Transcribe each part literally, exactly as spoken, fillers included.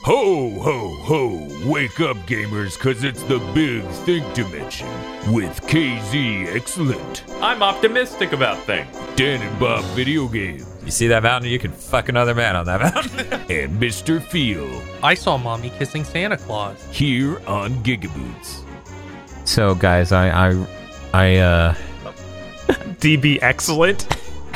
Ho, ho, ho, wake up gamers, cause it's the big Think Dimension with K Z Excellent. I'm optimistic about things. Dan and Bob Video Game. You see that mountain? You can fuck another man on that mountain. And Mister Feel. I saw Mommy kissing Santa Claus. Here on Gigaboots. So guys, I, I, I, uh... D B Excellent.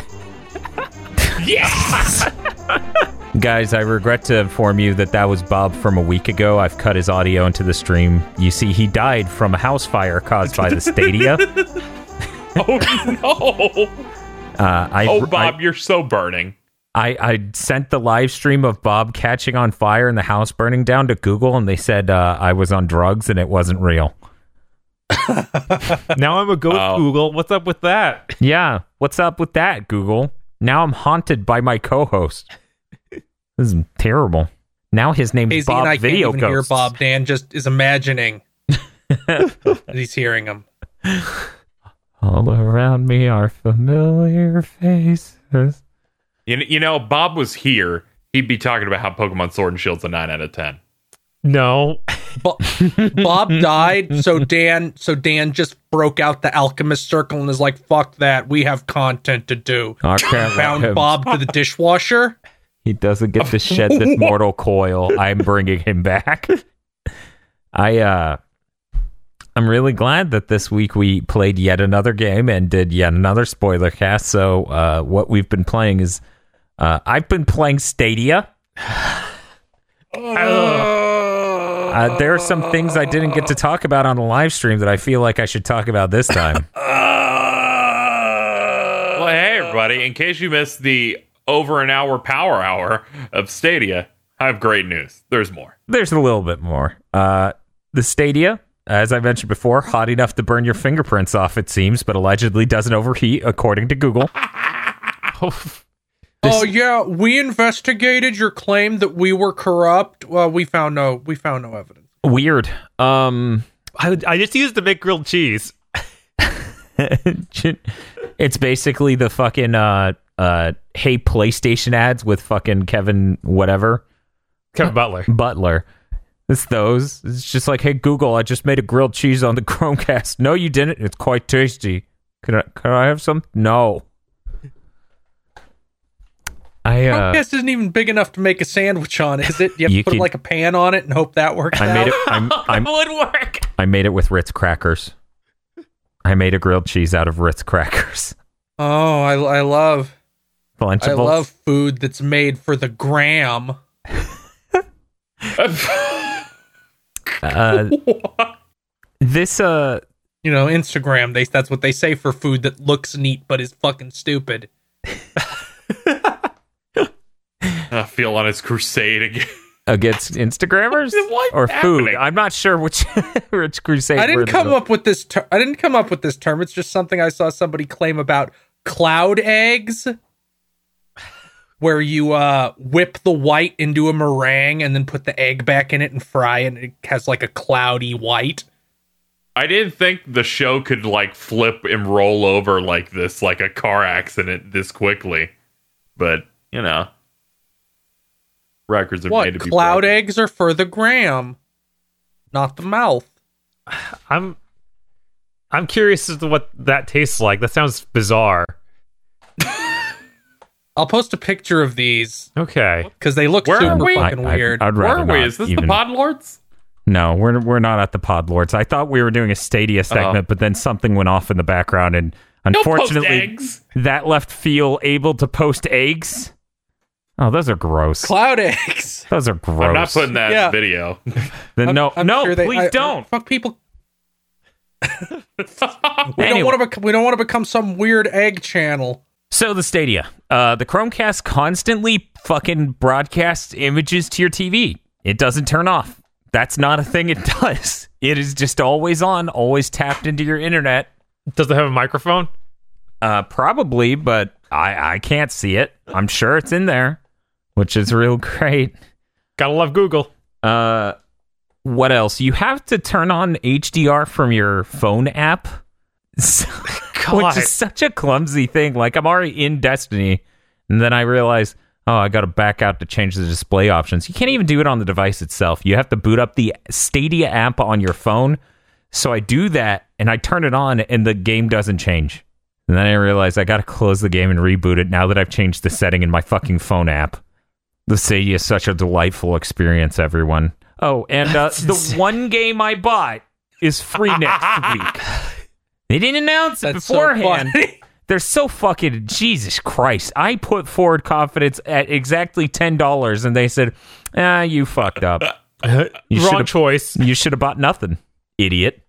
Yes! Guys, I regret to inform you that that was Bob from a week ago. I've cut his audio into the stream. You see, he died from a house fire caused by the Stadia. Oh, no! Uh, I, oh, Bob, I, you're so burning. I, I sent the live stream of Bob catching on fire and the house burning down to Google, and they said uh, I was on drugs and it wasn't real. Now I'm a ghost Oh. Google. What's up with that? Yeah, what's up with that, Google? Now I'm haunted by my co-host. This is terrible. Now his name's Casey Bob and I can't Video even hear Ghosts. Bob. Dan just is imagining that he's hearing him. All around me are familiar faces. You, you know, Bob was here. He'd be talking about how Pokemon Sword and Shield's a nine out of ten. No. Bo- Bob died, so Dan, so Dan just broke out the alchemist circle and is like, "Fuck that, we have content to do." I can't let Found him- Bob to the dishwasher. He doesn't get to shed this mortal coil. I'm bringing him back. I, uh, I'm really glad that this week we played yet another game and did yet another spoiler cast. So, uh, what we've been playing is, uh, I've been playing Stadia. Uh, there are some things I didn't get to talk about on the live stream that I feel like I should talk about this time. Well, hey, everybody. In case you missed the over an hour power hour of Stadia, I have great news. There's more. There's a little bit more. Uh, the Stadia, as I mentioned before, hot enough to burn your fingerprints off, it seems, but allegedly doesn't overheat, according to Google. Oh yeah, we investigated your claim that we were corrupt. Well, we found no, we found no evidence. Weird. Um, I, I just used to make grilled cheese. it's basically the fucking uh, uh, hey PlayStation ads with fucking Kevin whatever. Kevin Butler. Butler. It's those. It's just like, hey Google, I just made a grilled cheese on the Chromecast. No, you didn't. It's quite tasty. Can I? Can I have some? No. I uh, Chromecast isn't even big enough to make a sandwich on, is it? You have You to put could- like a pan on it and hope that works I out. made it. I'm, I'm, That would work. I made it with Ritz crackers. I made a grilled cheese out of Ritz crackers. Oh, I, I love, Lunchables. I love food that's made for the gram. Uh, this uh, You know, Instagram. They that's what they say for food that looks neat but is fucking stupid. I feel on his crusade again. against Instagrammers What's or food. happening? I'm not sure which which crusade. I we're didn't come the- up with this. Ter- I didn't come up with this term. It's just something I saw somebody claim about cloud eggs, where you uh, whip the white into a meringue and then put the egg back in it and fry, and it has like a cloudy white. I didn't think the show could, like, flip and roll over like this, like a car accident this quickly. But, you know. Records are made What to be cloud broken. eggs are for the gram, not the mouth. I'm I'm curious as to what that tastes like. That sounds bizarre. I'll post a picture of these Okay. because they look Where are super we? fucking I- I- weird. I'd Where rather are we? not Is this even- the Podlords? No, we're we're not at the Pod Lords. I thought we were doing a Stadia segment, but then something went off in the background, and Don't post unfortunately, eggs. that left Feel able to post eggs. Oh, those are gross. Cloud eggs. Those are gross. I'm not putting that Yeah. in video. Then I'm- no, I'm no, sure they- please I- don't. Fuck people. We Anyway. don't want to. Bec- we don't want to become some weird egg channel. So the Stadia, uh, the Chromecast constantly fucking broadcasts images to your T V. It doesn't turn off. That's not a thing it does. It is just always on, always tapped into your internet. Does it have a microphone? Uh, probably, but I, I can't see it. I'm sure it's in there, which is real great. Gotta love Google. Uh, what else? You have to turn on H D R from your phone app, which God. is such a clumsy thing. Like, I'm already in Destiny, and then I realize, Oh, I got to back out to change the display options. You can't even do it on the device itself. You have to boot up the Stadia app on your phone. So I do that, and I turn it on, and the game doesn't change. And then I realize I got to close the game and reboot it now that I've changed the setting in my fucking phone app. The Stadia is such a delightful experience, everyone. Oh, and uh, the one game I bought is free next week. They didn't announce it That's beforehand. so funny. They're so fucking... Jesus Christ. I put forward confidence at exactly ten dollars, and they said, ah, you fucked up. You Wrong should've- choice. You should have bought nothing, idiot.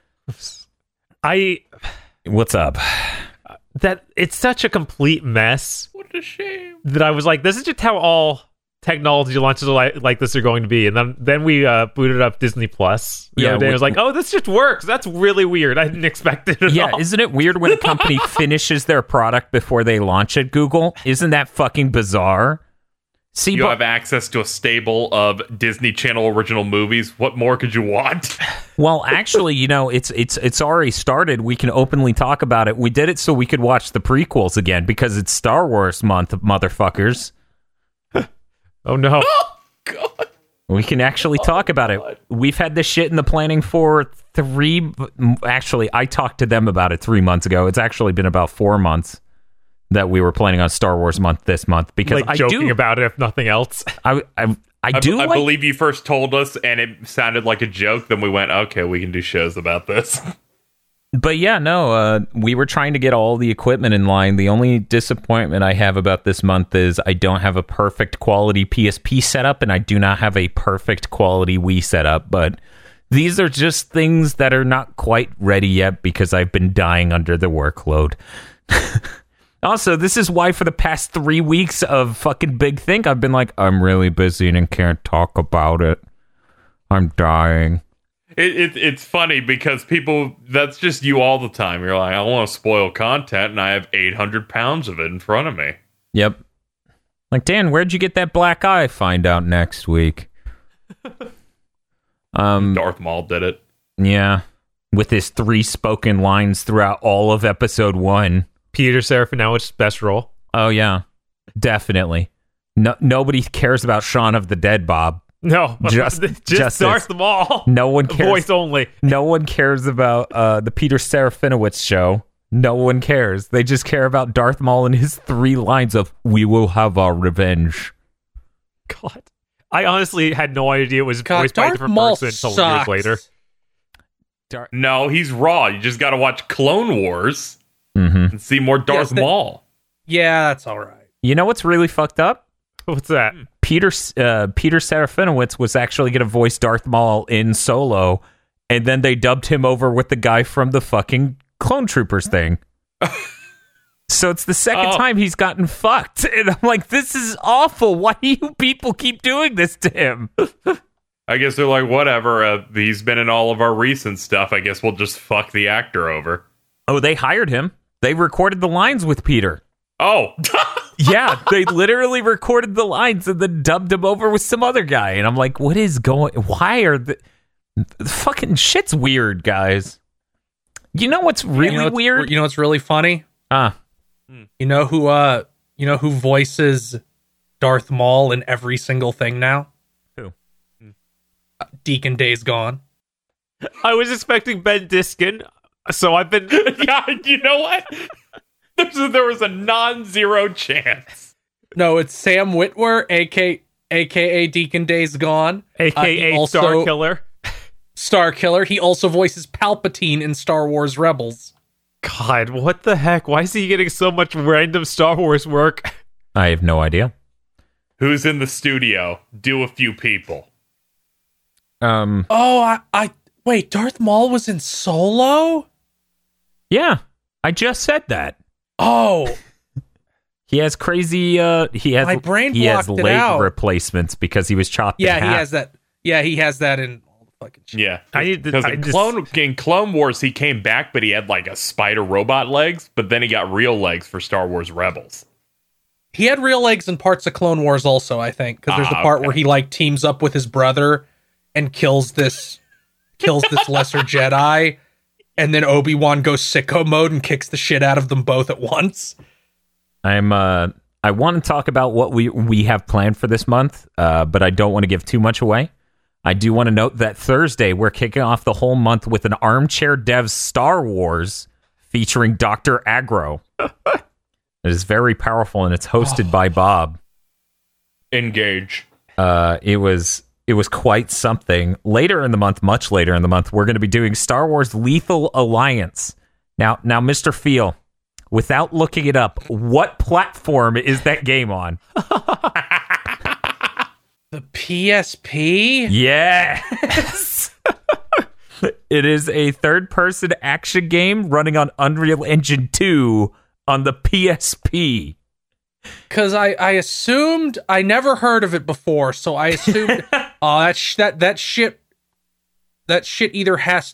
I What's up? that it's such a complete mess What a shame. that I was like, this is just how all technology launches like, like this are going to be. And then then we uh, booted up Disney Plus the Yeah, other day. we- I was like, oh, this just works. That's really weird. I didn't expect it at Yeah, all. isn't it weird when a company finishes their product before they launch it, Google? Isn't that fucking bizarre? See, You but- have access to a stable of Disney Channel original movies. What more could you want? well, actually, you know, it's it's it's already started. We can openly talk about it. We did it so we could watch the prequels again because it's Star Wars month, motherfuckers. Oh no. God. We can actually talk about it. We've had this shit in the planning for three... Actually, I talked to them about it three months ago. It's actually been about four months that we were planning on Star Wars month this month because Like I joking do... about it, if nothing else. I, I, I I, do I like... believe you first told us, and it sounded like a joke. Then we went, okay, we can do shows about this. But yeah, no, uh, we were trying to get all the equipment in line. The only disappointment I have about this month is I don't have a perfect quality P S P setup, and I do not have a perfect quality Wii setup. But these are just things that are not quite ready yet because I've been dying under the workload. Also, this is why for the past three weeks of fucking Big Think, I've been like, I'm really busy and can't talk about it. I'm dying. It, it, it's funny because people, that's just you all the time. You're like, I want to spoil content, and I have eight hundred pounds of it in front of me. Yep. Like, Dan, where'd you get that black eye? Find out next week. um, Darth Maul did it. yeah. With his three spoken lines throughout all of episode one. Peter Serafinowic's best role. Oh, yeah. Definitely. No, nobody cares about Shaun of the Dead, Bob. No, Just- just, justice. Darth Maul. No one cares. Voice only. No one cares about uh, the Peter Serafinowicz show. No one cares. They just care about Darth Maul and his three lines of, we will have our revenge. God. I honestly had no idea it was God, voiced by a Darth different Maul person until sucks. years later. Dar- No, he's raw. You just got to watch Clone Wars mm-hmm. and see more Darth Yes, the- Maul. Yeah, that's all right. You know what's really fucked up? What's that? Peter uh, Peter Serafinowicz was actually going to voice Darth Maul in Solo, and then they dubbed him over with the guy from the fucking Clone Troopers thing. So it's the second Oh. time he's gotten fucked, and I'm like, this is awful. Why do you people keep doing this to him? I guess they're like, whatever. Uh, he's been in all of our recent stuff. I guess we'll just fuck the actor over. Oh, they hired him. They recorded the lines with Peter. Oh, Yeah, they literally recorded the lines and then dubbed him over with some other guy. And I'm like, what is going... Why are the... the fucking shit's weird, guys. You know what's really you know what's, weird? You know what's really funny? Ah, You know who uh you know who voices Darth Maul in every single thing now? Who? Uh, Deacon Days Gone. I was expecting Ben Diskin, so I've been. yeah. You know what? There's a, there was a non-zero chance. No, it's Sam Witwer, aka aka Deacon Days Gone, A Uh, K A he also- Star Killer. Star Killer. He also voices Palpatine in Star Wars Rebels. God, what the heck? Why is he getting so much random Star Wars work? I have no idea. Who's in the studio? Do a few people. Um, Oh, I, I wait. Darth Maul was in Solo. yeah, I just said that. Oh, He has crazy. Uh, he has. My brain he has blocked it leg out. replacements because he was chopped. yeah, in he half. has that. Yeah, he has that in all the fucking shit. Yeah, I need to- because I in just- Clone in Clone Wars he came back, but he had like a spider robot legs. But then he got real legs for Star Wars Rebels. He had real legs in parts of Clone Wars also, I think, because there's the Ah, part okay. where he like teams up with his brother and kills this kills this lesser Jedi, and then Obi-Wan goes sicko mode and kicks the shit out of them both at once. I'm. Uh, I want to talk about what we, we have planned for this month, uh, but I don't want to give too much away. I do want to note that Thursday, we're kicking off the whole month with an Armchair Devs Star Wars featuring Doctor Aggro. It is very powerful, and it's hosted oh. by Bob. Engage. Uh, it was it was quite something. Later in the month, much later in the month, we're going to be doing Star Wars Lethal Alliance. Now, now, Mister Feel, without looking it up, what platform is that game on? The P S P? Yes. It is a third-person action game running on Unreal Engine two on the P S P. Because I, I assumed, I never heard of it before, so I assumed, oh, that, sh- that, that shit, that shit either has,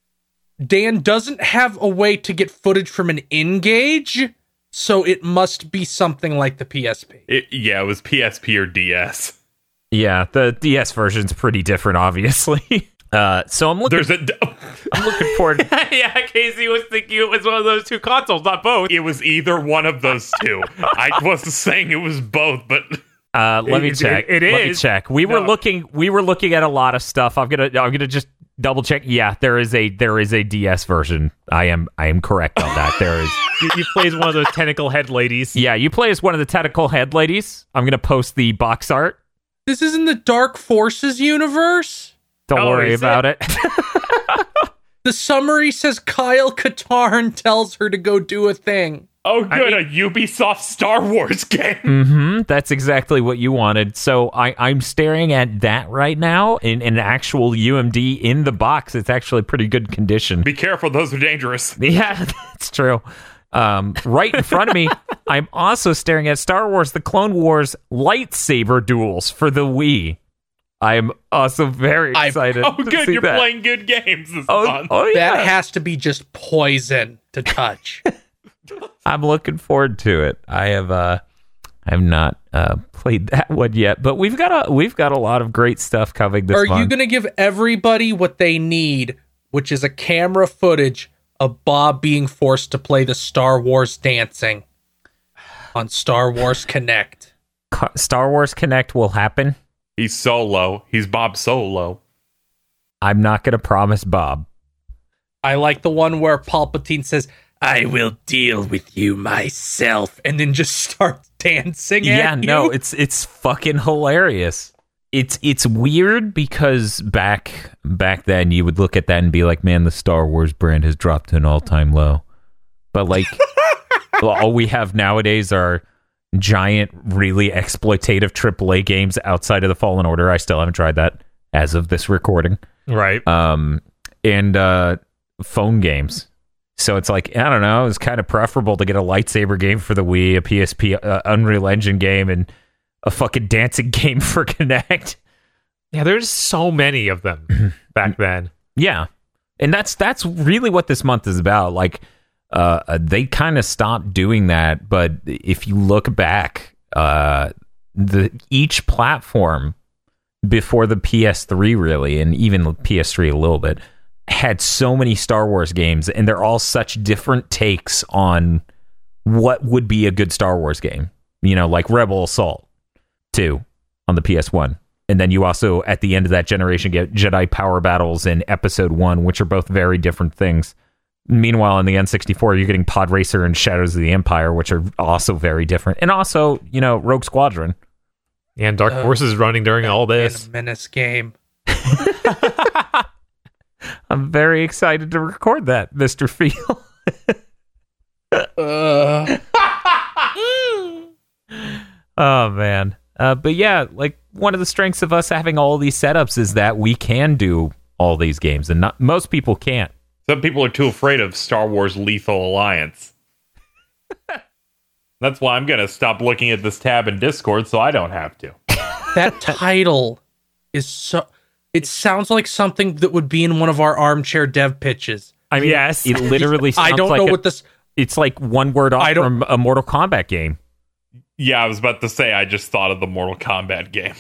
Dan doesn't have a way to get footage from an N-Gage, so it must be something like the P S P. It, yeah, it was P S P or D S. Yeah, the D S version's pretty different, obviously. Uh, so I'm looking. There's a. I'm looking forward. Yeah, Casey was thinking it was one of those two consoles, not both. It was either one of those two. I wasn't saying it was both, but uh, let me it, check. It, it let is. me check. We no. were looking. We were looking at a lot of stuff. I'm gonna. I'm gonna just double check. Yeah, there is a there is a D S version. I am I am correct on that. There is. you, you play as one of those tentacle head ladies. Yeah, you play as one of the tentacle head ladies. I'm gonna post the box art. This is in the Dark Forces universe? Don't oh, worry about it. it? The summary says Kyle Katarn tells her to go do a thing. Oh, good, I mean, a Ubisoft Star Wars game. Mm-hmm. That's exactly what you wanted. So I, I'm staring at that right now in, in an actual U M D in the box. It's actually pretty good condition. Be careful, those are dangerous. Yeah, that's true. Um, right in front of me, I'm also staring at Star Wars The Clone Wars lightsaber duels for the Wii. I'm also very excited. Oh, to good, see you're that. playing good games this Oh, month. oh yeah. That has to be just poison to touch. I'm looking forward to it. I have uh I have not uh played that one yet, but we've got a we've got a lot of great stuff coming this Are month. you going to give everybody what they need, which is a camera footage of Bob being forced to play the Star Wars dancing on Star Wars Connect? Ca- Star Wars Connect will happen. He's Solo. He's Bob Solo. I'm not going to promise Bob. I like the one where Palpatine says, "I will deal with you myself," and then just starts dancing Yeah, at no, you. it's it's fucking hilarious. It's it's weird because back back then you would look at that and be like, man, the Star Wars brand has dropped to an all-time low. But like all we have nowadays are giant, really exploitative triple A games outside of the Fallen Order. I still haven't tried that as of this recording. Right. Um, and uh, phone games. So it's like, I don't know, it's kind of preferable to get a lightsaber game for the Wii, a P S P uh, Unreal Engine game, and a fucking dancing game for Kinect. Yeah, there's so many of them back then. Yeah. And that's that's really what this month is about. Like, uh, they kind of stopped doing that, but if you look back, uh, the each platform before the P S three, really, and even the P S three a little bit, had so many Star Wars games, and they're all such different takes on what would be a good Star Wars game. You know, like Rebel Assault two on the P S one. And then you also, at the end of that generation, get Jedi Power Battles and Episode one, which are both very different things. Meanwhile, on the N sixty-four, you're getting Pod Racer and Shadows of the Empire, which are also very different. And also, you know, Rogue Squadron. And Dark Uh, Forces running during all this. In a Menace game. I'm very excited to record that, Mister Feel. Uh, Oh, man. Uh, but yeah, like, one of the strengths of us having all these setups is that we can do all these games, and not most people can't. Some people are too afraid of Star Wars Lethal Alliance. That's why I'm going to stop looking at this tab in Discord so I don't have to. that title is so... It sounds like something that would be in one of our armchair dev pitches. I mean, Yes. it literally sounds I don't like know a- what this... it's like one word off I don't- from a Mortal Kombat game. Yeah, I was about to say, I just thought of the Mortal Kombat game.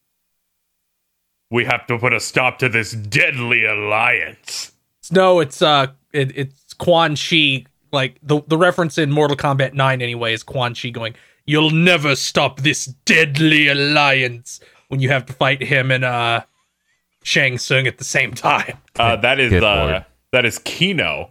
We have to put a stop to this deadly alliance. No, it's uh, it, it's Quan Chi. Like the the reference in Mortal Kombat nine anyway is Quan Chi going, "You'll never stop this deadly alliance." When you have to fight him and uh, Shang Tsung at the same time. Uh, that is Good uh, lord. that is Kino.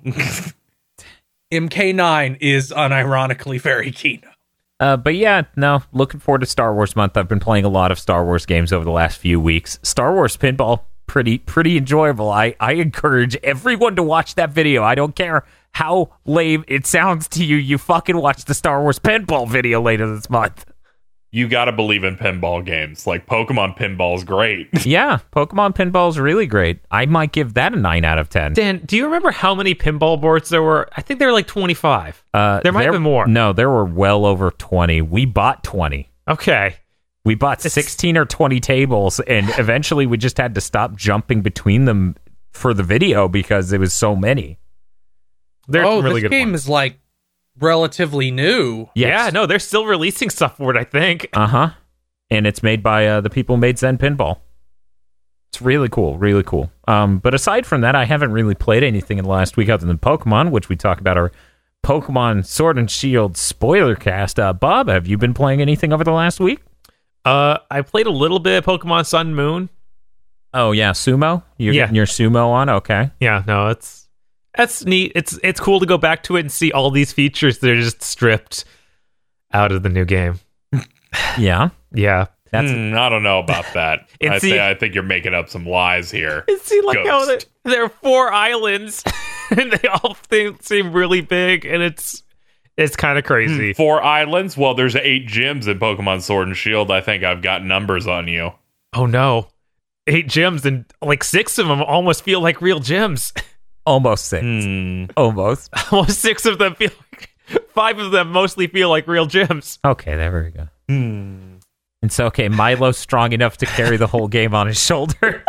M K nine is unironically very Kino. Uh, but yeah, no, looking forward to Star Wars month. I've been playing a lot of Star Wars games over the last few weeks. Star Wars Pinball, pretty pretty enjoyable. I, I encourage everyone to watch that video. I don't care how lame it sounds to you. You fucking watch the Star Wars Pinball video later this month. You gotta believe in pinball games. Like Pokemon Pinball is great. Yeah, Pokemon Pinball is really great. I might give that a nine out of ten. Dan, do you remember how many pinball boards there were? I think there were like twenty-five. Uh, there might have been more. No, there were well over twenty. We bought twenty. Okay. We bought sixteen or twenty tables, and eventually we just had to stop jumping between them for the video because it was so many. They're oh, really this good game ones. is like relatively new. Yes. Yeah, no, they're still releasing stuff for it, I think. Uh-huh. And it's made by uh, the people who made Zen Pinball. It's really cool, really cool. Um, but aside from that, I haven't really played anything in the last week other than Pokemon, which we talk about our Pokemon Sword and Shield spoiler cast. Uh, Bob, have you been playing anything over the last week? Uh, I played a little bit of Pokemon Sun and Moon. Oh, yeah, Sumo? You're Yeah. getting your Sumo on? Okay. Yeah, no, it's that's neat. It's it's cool to go back to it and see all these features that are just stripped out of the new game. Yeah. Yeah. That's Hmm, I don't know about that. And I, see- think, I think you're making up some lies here. It seemed like how there, Ghost. there are four islands and they all seem, seem really big, and it's it's kind of crazy. Four islands? Well, there's eight gyms in Pokemon Sword and Shield. I think I've got numbers on you. Oh no. Eight gyms, and like six of them almost feel like real gyms. almost six. Hmm. Almost. Almost six of them feel like five of them mostly feel like real gyms. Okay, there we go. Hmm. It's okay. Milo's strong enough to carry the whole game on his shoulders.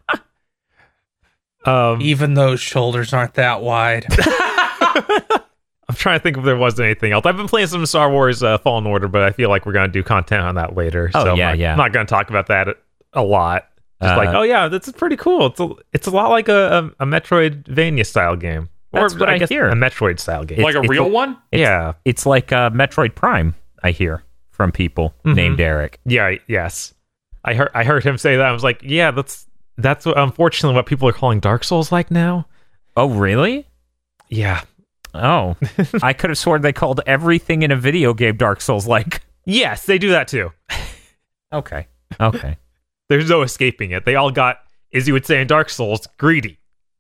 Um, Even those shoulders aren't that wide. I'm trying to think if there was anything else. I've been playing some Star Wars uh, Fallen Order, but I feel like we're going to do content on that later. Oh, so yeah, I'm not, yeah. I'm not going to talk about that a lot. Just Uh, like, oh yeah, that's pretty cool. It's a, it's a lot like a, a, a Metroidvania style game. That's what I guess hear. A Metroid style game. Like a it's real a- one? It's- yeah. It's like uh, Metroid Prime, I hear, from people Mhm. named Eric. Yeah, yes. I heard I heard him say that. I was like, yeah, that's that's what, unfortunately what people are calling Dark Souls like now. Oh, really? Yeah. Oh, I could have sworn they called everything in a video game Dark Souls like. Yes, they do that too. Okay. Okay. There's no escaping it. They all got, as you would say in Dark Souls, greedy.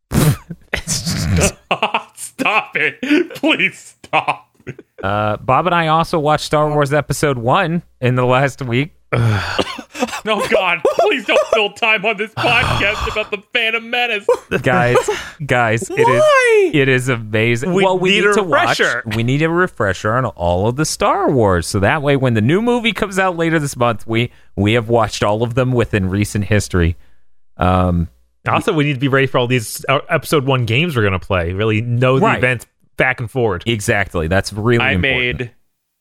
Stop it. Please stop. Uh, Bob and I also watched Star Wars Episode one in the last week. No, God. Please don't fill time on this podcast about the Phantom Menace. Guys, guys, it is it is amazing. We well, we need need, a to watch. refresher. We need a refresher on all of the Star Wars, so that way, when the new movie comes out later this month, we we have watched all of them within recent history. Um, Also, we need to be ready for all these uh, episode one games we're going to play. Really know the Right. events back and forward. exactly. That's really I important. made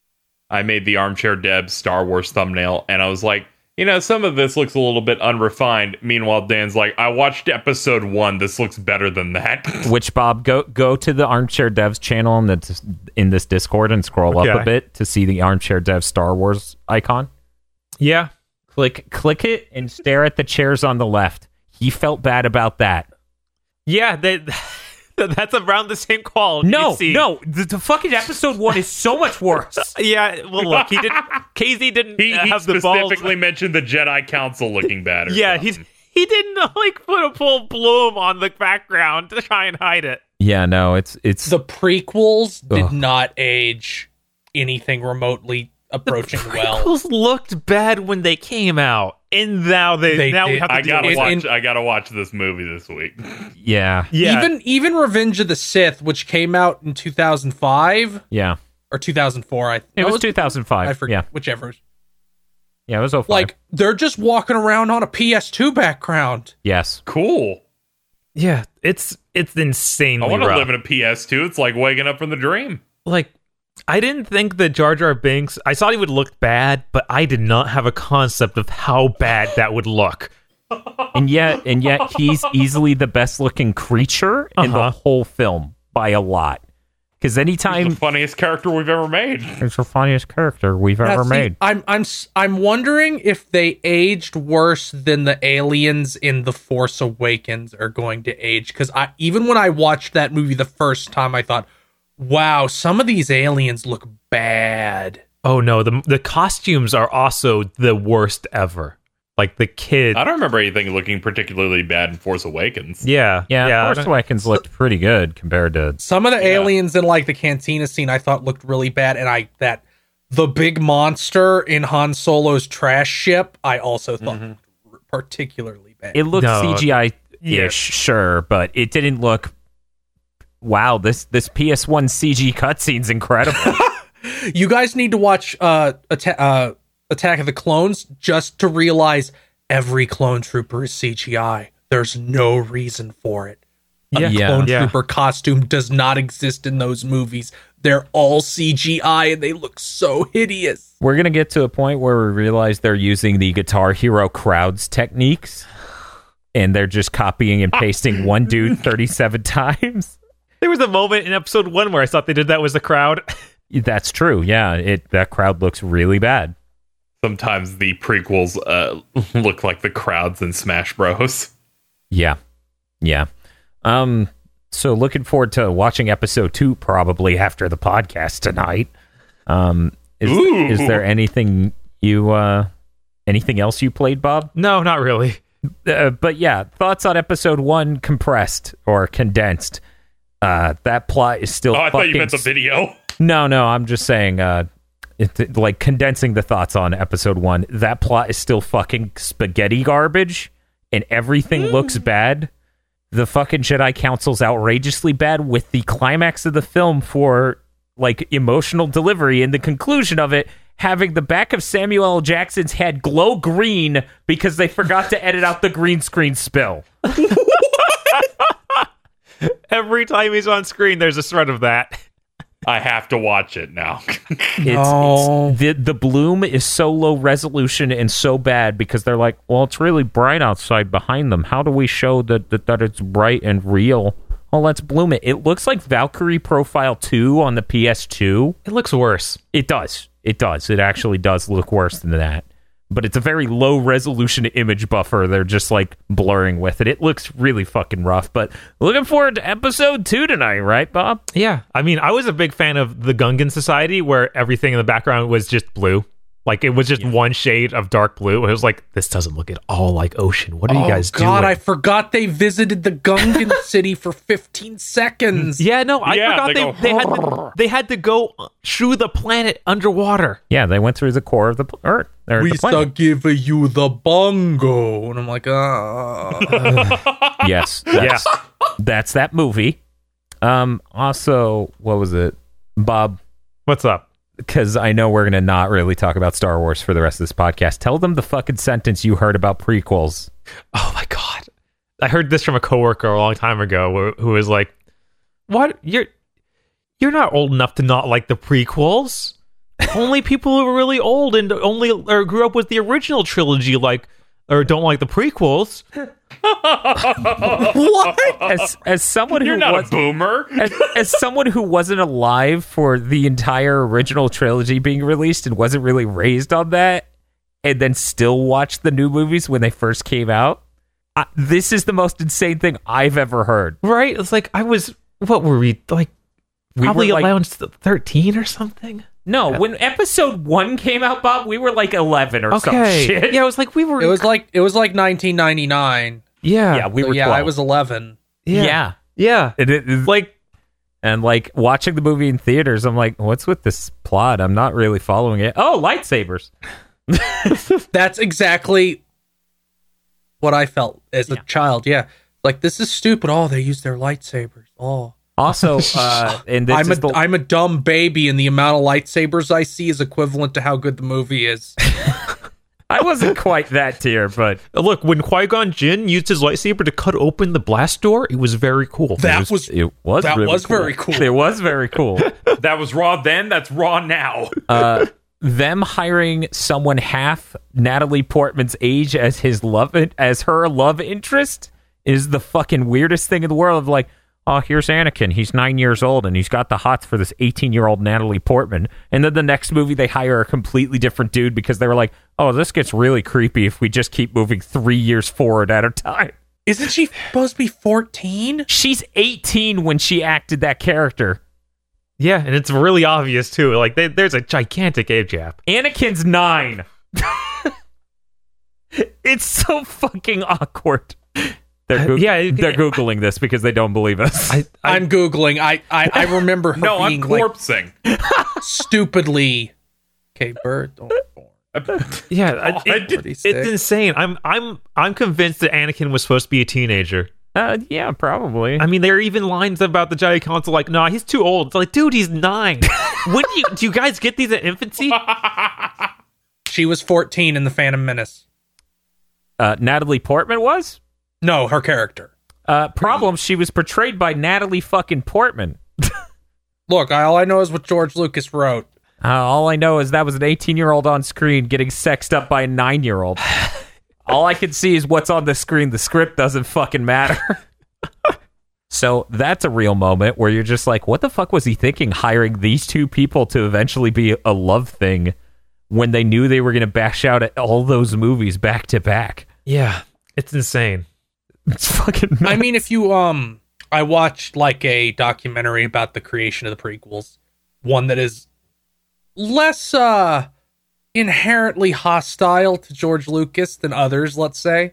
I made the Armchair Deb Star Wars thumbnail, and I was like, you know, some of this looks a little bit unrefined. Meanwhile, Dan's like, I watched episode one. This looks better than that. Which, Bob, go go to the Armchair Devs channel in the in this Discord and scroll up Okay. a bit to see the Armchair Devs Star Wars icon. Yeah. Click click it and stare at the chairs on the left. He felt bad about that. Yeah, they, that's around the same quality. No, you see. no, the, the fucking episode one is so much worse. Yeah, well, look, he didn't. K Z didn't He, uh, he have the balls. specifically mentioned the Jedi Council looking bad. Or Yeah, he something. he didn't uh, like put a full bloom on the background to try and hide it. Yeah, no, it's it's The prequels did Ugh. not age anything remotely approaching well. Prequels looked bad when they came out, and now they, They now we did. have to I deal gotta with in- watch. I gotta watch this movie this week. yeah, Yeah, Even even Revenge of the Sith, which came out in two thousand five yeah. or two thousand four, I It no, was two thousand five. I forget Yeah, whichever. yeah, it was oh five. Like they're just walking around on a P S two background. yes, Cool. yeah, it's it's I insanely want to rough. live in a P S two. It's like waking up from the dream. Like, I didn't think that Jar Jar Binks. I thought he would look bad, but I did not have a concept of how bad that would look. and yet and yet he's easily the best looking creature in the Uh-huh. whole film by a lot. Because He's anytime the funniest character we've ever made. it's the funniest character we've Now, ever see, made. I'm I'm s- I'm wondering if they aged worse than the aliens in The Force Awakens are going to age. Because I even when I watched that movie the first time, I thought, wow, some of these aliens look bad. Oh no, the the costumes are also the worst ever. Like the kid. I don't remember anything looking particularly bad in Force Awakens. Yeah, Yeah, yeah. Force Awakens looked pretty good compared to. Some of the Yeah. aliens in like the cantina scene I thought looked really bad, and I that the big monster in Han Solo's trash ship I also thought looked particularly bad. It looked No. C G I ish, Yeah. sure, but it didn't look. Wow, this this P S one C G cutscene's incredible. You guys need to watch uh, Atta- uh, Attack of the Clones just to realize every clone trooper is C G I. There's no reason for it. A Yeah. clone Yeah. trooper costume does not exist in those movies. They're all C G I and they look so hideous. We're gonna get to a point where we realize they're using the Guitar Hero crowds techniques, and they're just copying and pasting one dude thirty-seven times. There was a moment in episode one where I thought they did that was the crowd. That's true. Yeah, it that crowd looks really bad. Sometimes the prequels uh, look like the crowds in Smash Bros. Yeah, yeah. Um. So looking forward to watching episode two probably after the podcast tonight. Um. Is Ooh. is there anything you uh anything else you played, Bob? No, not really. Uh, but yeah, thoughts on episode one compressed or condensed. Uh, that plot is still. Oh, I thought fucking you meant the video. No, no, I'm just saying, uh, it, like condensing the thoughts on episode one. That plot is still fucking spaghetti garbage, and everything looks bad. The fucking Jedi Council's outrageously bad, with the climax of the film for like emotional delivery and the conclusion of it having the back of Samuel L. Jackson's head glow green because they forgot to edit out the green screen spill. Every time he's on screen, there's a thread of that. I have to watch it now. It's, No. it's the the bloom is so low resolution and so bad because they're like, well, it's really bright outside behind them. How do we show that that, that it's bright and real? Well, let's bloom it. It looks like Valkyrie Profile two on the P S two. It looks worse. It does. It does. It actually does look worse than that. But it's a very low resolution image buffer. They're just like blurring with it. It looks really fucking rough. But looking forward to episode two tonight, right, Bob? Yeah, I mean, I was a big fan of the Gungan Society, where everything in the background was just blue. Like, it was just one shade of dark blue. It was like, this doesn't look at all like ocean. What are you guys oh, God, doing? I forgot they visited the Gungan city for fifteen seconds. Yeah, no, I Yeah, forgot they they go, they, had to, they had to go through the planet underwater. Yeah, they went through the core of the pl- Earth. or We the shall planet. give you the bongo. And I'm like, ah. Yes, that's, that's that movie. Um. Also, what was it, Bob? What's up? Because I know we're gonna not really talk about Star Wars for the rest of this podcast. Tell them the fucking sentence you heard about prequels. Oh my god, I heard this from a coworker a long time ago, who, who was like, "What? You're you're not old enough to not like the prequels. Only people who are really old and only or grew up with the original trilogy like or don't like the prequels." What? As as someone You're who not was a boomer. as, as someone who wasn't alive for the entire original trilogy being released and wasn't really raised on that, and then still watched the new movies when they first came out, I, this is the most insane thing I've ever heard. Right? It's like I was. What were we like? We Probably were like- around thirteen or something. No, when episode one came out, Bob, we were like eleven or some Okay. shit. Yeah, it was like we were. It was like it was like nineteen ninety-nine. Yeah. Yeah, we So, were yeah, twelve. I was eleven. Yeah. yeah. Yeah. And it is Like. and like watching the movie in theaters, I'm like, what's with this plot? I'm not really following it. Oh, lightsabers. That's exactly what I felt as a child. Yeah. Like, this is stupid. Oh, they use their lightsabers. Oh. Also, uh, and this I'm a is the, am a dumb baby, and the amount of lightsabers I see is equivalent to how good the movie is. I wasn't quite that tier, but Look, when Qui-Gon Jinn used his lightsaber to cut open the blast door, it was very cool. That was it was that really was cool. very cool. It was very cool. That was raw then. That's raw now. Uh, them hiring someone half Natalie Portman's age as his love as her love interest is the fucking weirdest thing in the world. Of like, oh, here's Anakin. He's nine years old, and he's got the hots for this eighteen-year-old Natalie Portman. And then the next movie, they hire a completely different dude because they were like, oh, this gets really creepy if we just keep moving three years forward at a time. Isn't she supposed to be fourteen? She's eighteen when she acted that character. Yeah, and it's really obvious, too. Like, they, there's a gigantic age gap. Anakin's nine. It's so fucking awkward. They're Goog- yeah, it- they're Googling this because they don't believe us. I, I, I'm Googling. I, I, I remember her No, I'm being like, corpsing. stupidly... Okay, bird, don't born. yeah, I, I it- did- it's insane. I'm, I'm, I'm convinced that Anakin was supposed to be a teenager. Uh, yeah, probably. I mean, there are even lines about the Jedi Council like, "Nah, he's too old." It's like, dude, he's nine. When do you do you guys get these at infancy? She was fourteen in The Phantom Menace. Uh, Natalie Portman was? No, her character. Uh, problem, she was portrayed by Natalie fucking Portman. Look, I, all I know is what George Lucas wrote. Uh, all I know is that was an eighteen-year-old on screen getting sexed up by a nine-year-old. All I can see is what's on the screen. The script doesn't fucking matter. So that's a real moment where you're just like, what the fuck was he thinking hiring these two people to eventually be a love thing when they knew they were going to bash out at all those movies back to back? Yeah, it's insane. It's fucking nuts. I mean, if you, um, I watched like a documentary about the creation of the prequels, one that is less, uh, inherently hostile to George Lucas than others, let's say.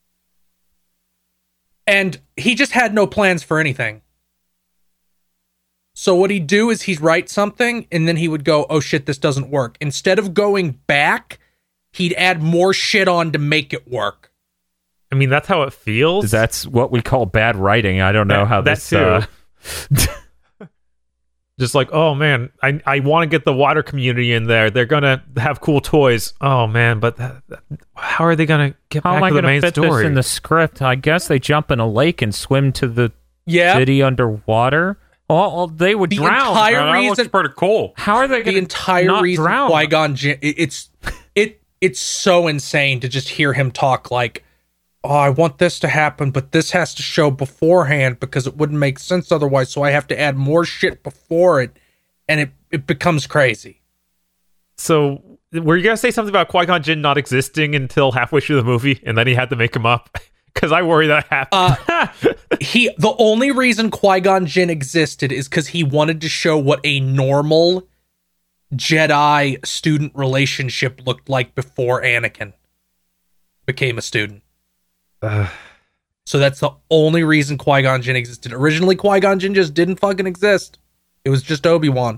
And he just had no plans for anything. So what he'd do is he'd write something, and then he would go, oh shit, this doesn't work. Instead of going back, he'd add more shit on to make it work. I mean, that's how it feels. That's what we call bad writing. I don't know That- how that this... too. Uh, Just like, oh man, I I want to get the water community in there. They're gonna have cool toys. Oh man, but that, that- how are they gonna get how back am I to the going to main fit story? this in the script? I guess they jump in a lake and swim to the Yeah. city underwater. Well, well, they would The drown. entire Oh, that looks reason- pretty cool. How are they going The to entire not reason drown? Qui-Gon Jinn, it- it's it it's so insane to just hear him talk like, oh, I want this to happen, but this has to show beforehand because it wouldn't make sense otherwise, so I have to add more shit before it, and it, it becomes crazy. So, were you gonna say something about Qui-Gon Jinn not existing until halfway through the movie, and then he had to make him up? Because I worry that happened. Uh, he the only reason Qui-Gon Jinn existed is because he wanted to show what a normal Jedi student relationship looked like before Anakin became a student. Uh, So that's the only reason Qui-Gon Jinn existed. Originally, Qui-Gon Jinn just didn't fucking exist. It was just Obi-Wan.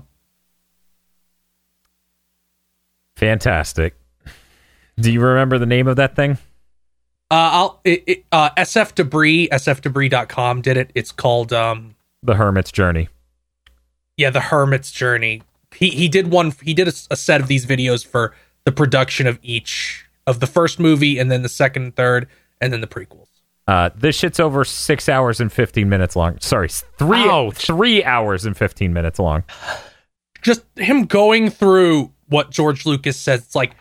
Fantastic. Do you remember the name of that thing? Uh, I'll it, it, uh, S F Debris, S F debris dot com did it. It's called um, The Hermit's Journey. yeah, The Hermit's Journey. He he did one. He did a, a set of these videos for the production of each of the first movie, and then the second, and third, and then the prequels. Uh, this shit's over six hours and fifteen minutes long. Sorry, three Ouch. three hours and fifteen minutes long. Just him going through what George Lucas says. It's like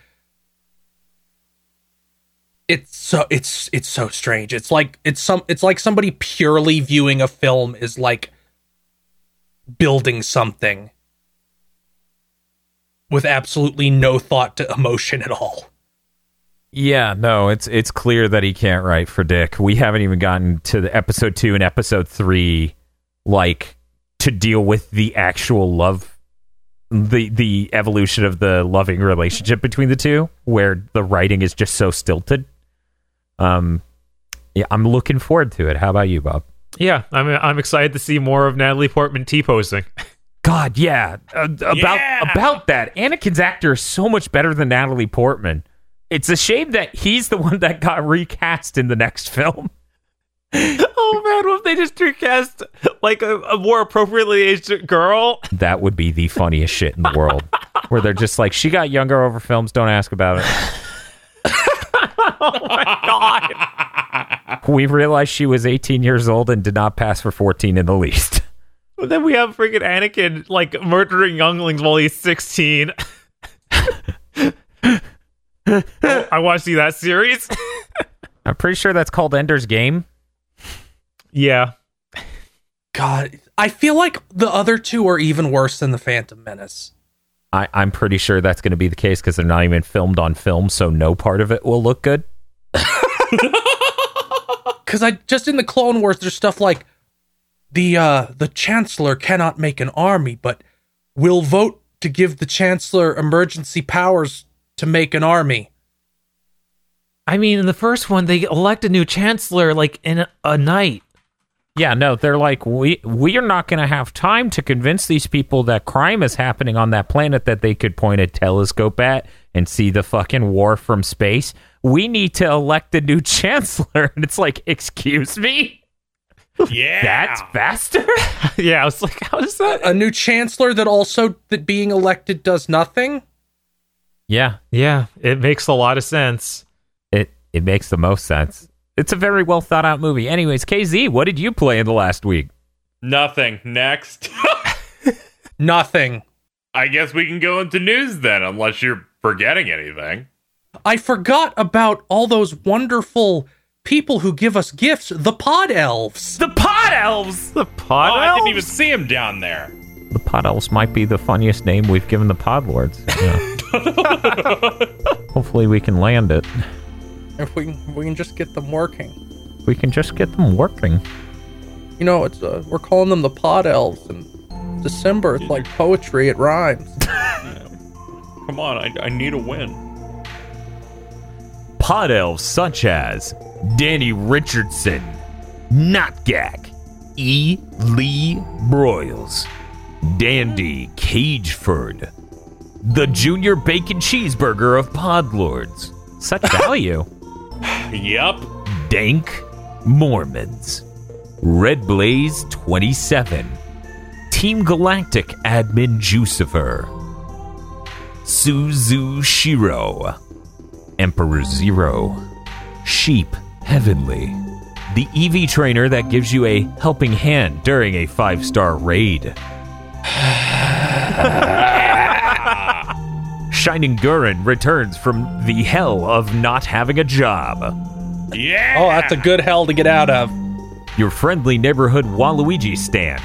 it's so it's it's so strange. It's like it's some it's like somebody purely viewing a film is like building something with absolutely no thought to emotion at all. Yeah, no, it's it's clear that he can't write for Dick. We haven't even gotten to the episode two and episode three, like to deal with the actual love, the the evolution of the loving relationship between the two, where the writing is just so stilted. Um, yeah, I'm looking forward to it. How about you, Bob? yeah, I'm I'm excited to see more of Natalie Portman T-posing. God, yeah, uh, about Yeah! about that. Anakin's actor is so much better than Natalie Portman. It's a shame that he's the one that got recast in the next film. Oh man, what if they just recast like a, a more appropriately aged girl? That would be the funniest shit in the world. Where they're just like, she got younger over films, don't ask about it. Oh my god! We realized she was eighteen years old and did not pass for fourteen in the least. But then we have freaking Anakin like murdering younglings while he's sixteen. Oh, I want to see that series. I'm pretty sure that's called Ender's Game. Yeah. God, I feel like the other two are even worse than the Phantom Menace. I, I'm pretty sure that's going to be the case because they're not even filmed on film, so no part of it will look good. Because I just in the Clone Wars, there's stuff like the uh, the Chancellor cannot make an army, but will vote to give the Chancellor emergency powers to make an army. I mean, in the first one, they elect a new chancellor like in a, a night. Yeah, no, they're like, we we are not going to have time to convince these people that crime is happening on that planet that they could point a telescope at and see the fucking war from space. We need to elect a new chancellor. And it's like, excuse me? Yeah. That's faster? Yeah, I was like, how is that? A new Chancellor that also that being elected does nothing? Yeah, Yeah, it makes a lot of sense. it, it makes the most sense. It's a very well thought out movie. Anyways, K Z, what did you play in the last week? Nothing. Next. Nothing. I guess we can go into news then, unless you're forgetting anything. I forgot about all those wonderful people who give us gifts, the Pod Elves. The Pod Elves! The pod Oh, I elves? didn't even see him down there. The Pod Elves might be the funniest name we've given the Pod Lords. Yeah. Hopefully we can land it. If we if we can just get them working. We can just get them working. You know, it's uh, we're calling them the Pod Elves, and December it's like poetry, it rhymes. Come on, I, I need a win. Pod Elves such as Danny Richardson, Notgak, E. Lee Broyles, Dandy Cageford, the Junior Bacon Cheeseburger of Podlords. Such value. Yep. Dank Mormons, Red Blaze twenty-seven, Team Galactic Admin Jucifer, Suzu Shiro, Emperor Zero, Sheep Heavenly, the E V trainer that gives you a helping hand during a five-star raid. Shining Gurren returns from the hell of not having a job. Yeah. Oh, that's a good hell to get out of. Your friendly neighborhood Waluigi stand.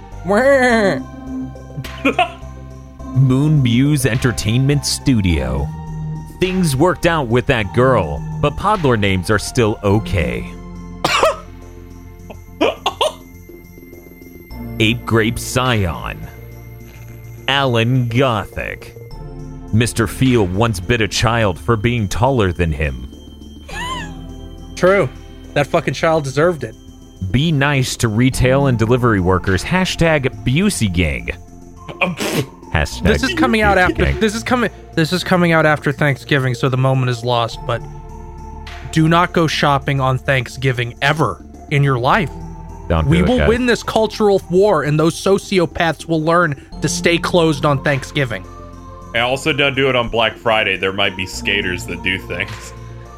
Moon Muse Entertainment Studio. Things worked out with that girl, but Podlord names are still okay. Ape Grape Scion. Alan Gothic. Mister Feel once bit a child for being taller than him. True. That fucking child deserved it. Be nice to retail and delivery workers. Hashtag Busey Gang. Hashtag This is coming out Busey after Gang. this is coming this is coming out after Thanksgiving, so the moment is lost, but do not go shopping on Thanksgiving ever in your life. Don't We do it, will guys. win this cultural war, and those sociopaths will learn to stay closed on Thanksgiving. And also don't do it on Black Friday. There might be skaters that do things.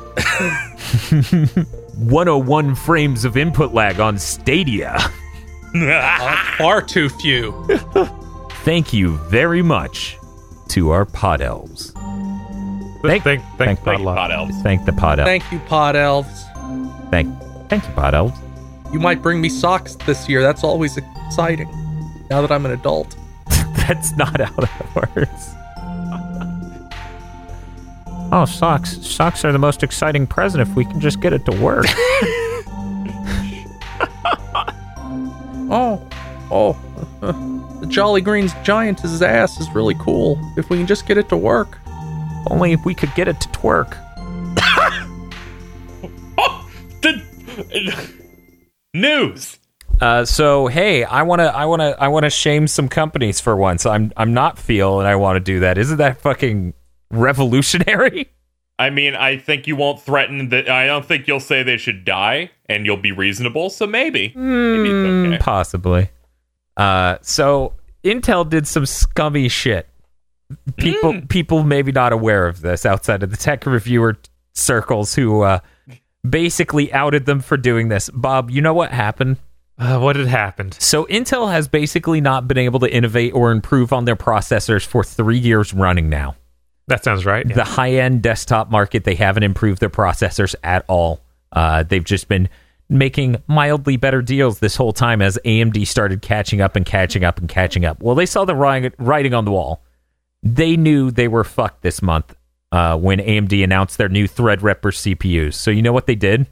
one oh one frames of input lag on Stadia. Far too few. Thank you very much to our Pod Elves. Thank, thank, thank, thank Pod Thank you, Elves. Pod Elves. Thank the Pod Elves. Thank you, Pod Elves. Thank, thank you, Pod Elves. You might bring me socks this year. That's always exciting. Now that I'm an adult. That's not how that works. Oh, socks. Socks are the most exciting present if we can just get it to work. Oh, oh, uh, the Jolly Green's Giant's ass is really cool. If we can just get it to work. Only if we could get it to twerk. Oh, the news. Uh, so hey, I wanna, I wanna, I wanna shame some companies for once. I'm, I'm not Feel, and I want to do that. Isn't that fucking revolutionary? I mean, I think you won't threaten that. I don't think you'll say they should die, and you'll be reasonable. So maybe, maybe it's okay. Possibly. Uh, so Intel did some scummy shit. People, people maybe not aware of this outside of the tech reviewer circles who uh, basically outed them for doing this. Bob, you know what happened? Uh, what had happened? So Intel has basically not been able to innovate or improve on their processors for three years running now. That sounds right. Yeah. The high-end desktop market, they haven't improved their processors at all. Uh, they've just been making mildly better deals this whole time as A M D started catching up and catching up and catching up. Well, they saw the writing on the wall. They knew they were fucked this month uh, when A M D announced their new Threadripper C P Us. So you know what they did?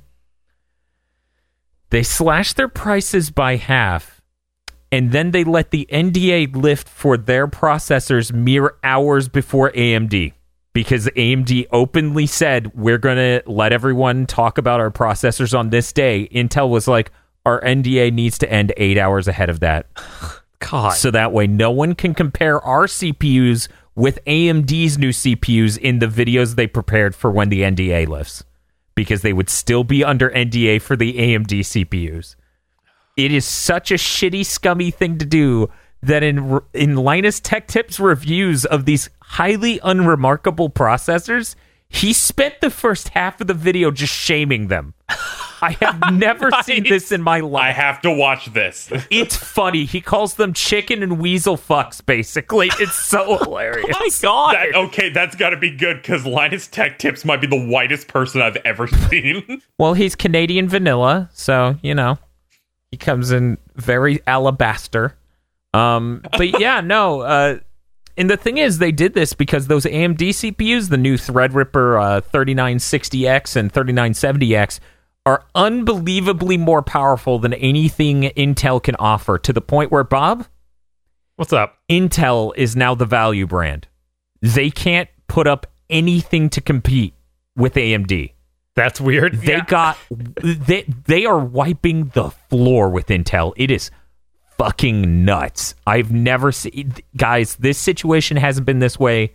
They slashed their prices by half, and then they let the N D A lift for their processors mere hours before A M D. Because A M D openly said, we're going to let everyone talk about our processors on this day. Intel was like, our N D A needs to end eight hours ahead of that. God. So that way no one can compare our C P Us with A M D's new C P Us in the videos they prepared for when the N D A lifts. Because they would still be under N D A for the A M D C P Us. It is such a shitty, scummy thing to do that in in Linus Tech Tips reviews of these highly unremarkable processors, he spent the first half of the video just shaming them. I have never seen this in my life. I have to watch this. It's funny. He calls them chicken and weasel fucks, basically. It's so hilarious. Oh my God. That, okay, that's got to be good because Linus Tech Tips might be the whitest person I've ever seen. Well, he's Canadian vanilla, so, you know, he comes in very alabaster. Um, but yeah, no, uh, and the thing is, they did this because those A M D C P Us, the new Threadripper uh, thirty-nine sixty X and thirty-nine seventy X, are unbelievably more powerful than anything Intel can offer, to the point where, Bob, what's up? Intel is now the value brand. They can't put up anything to compete with A M D. That's weird. They Yeah. got they they are wiping the floor with Intel. It is fucking nuts. I've never seen, guys, this situation hasn't been this way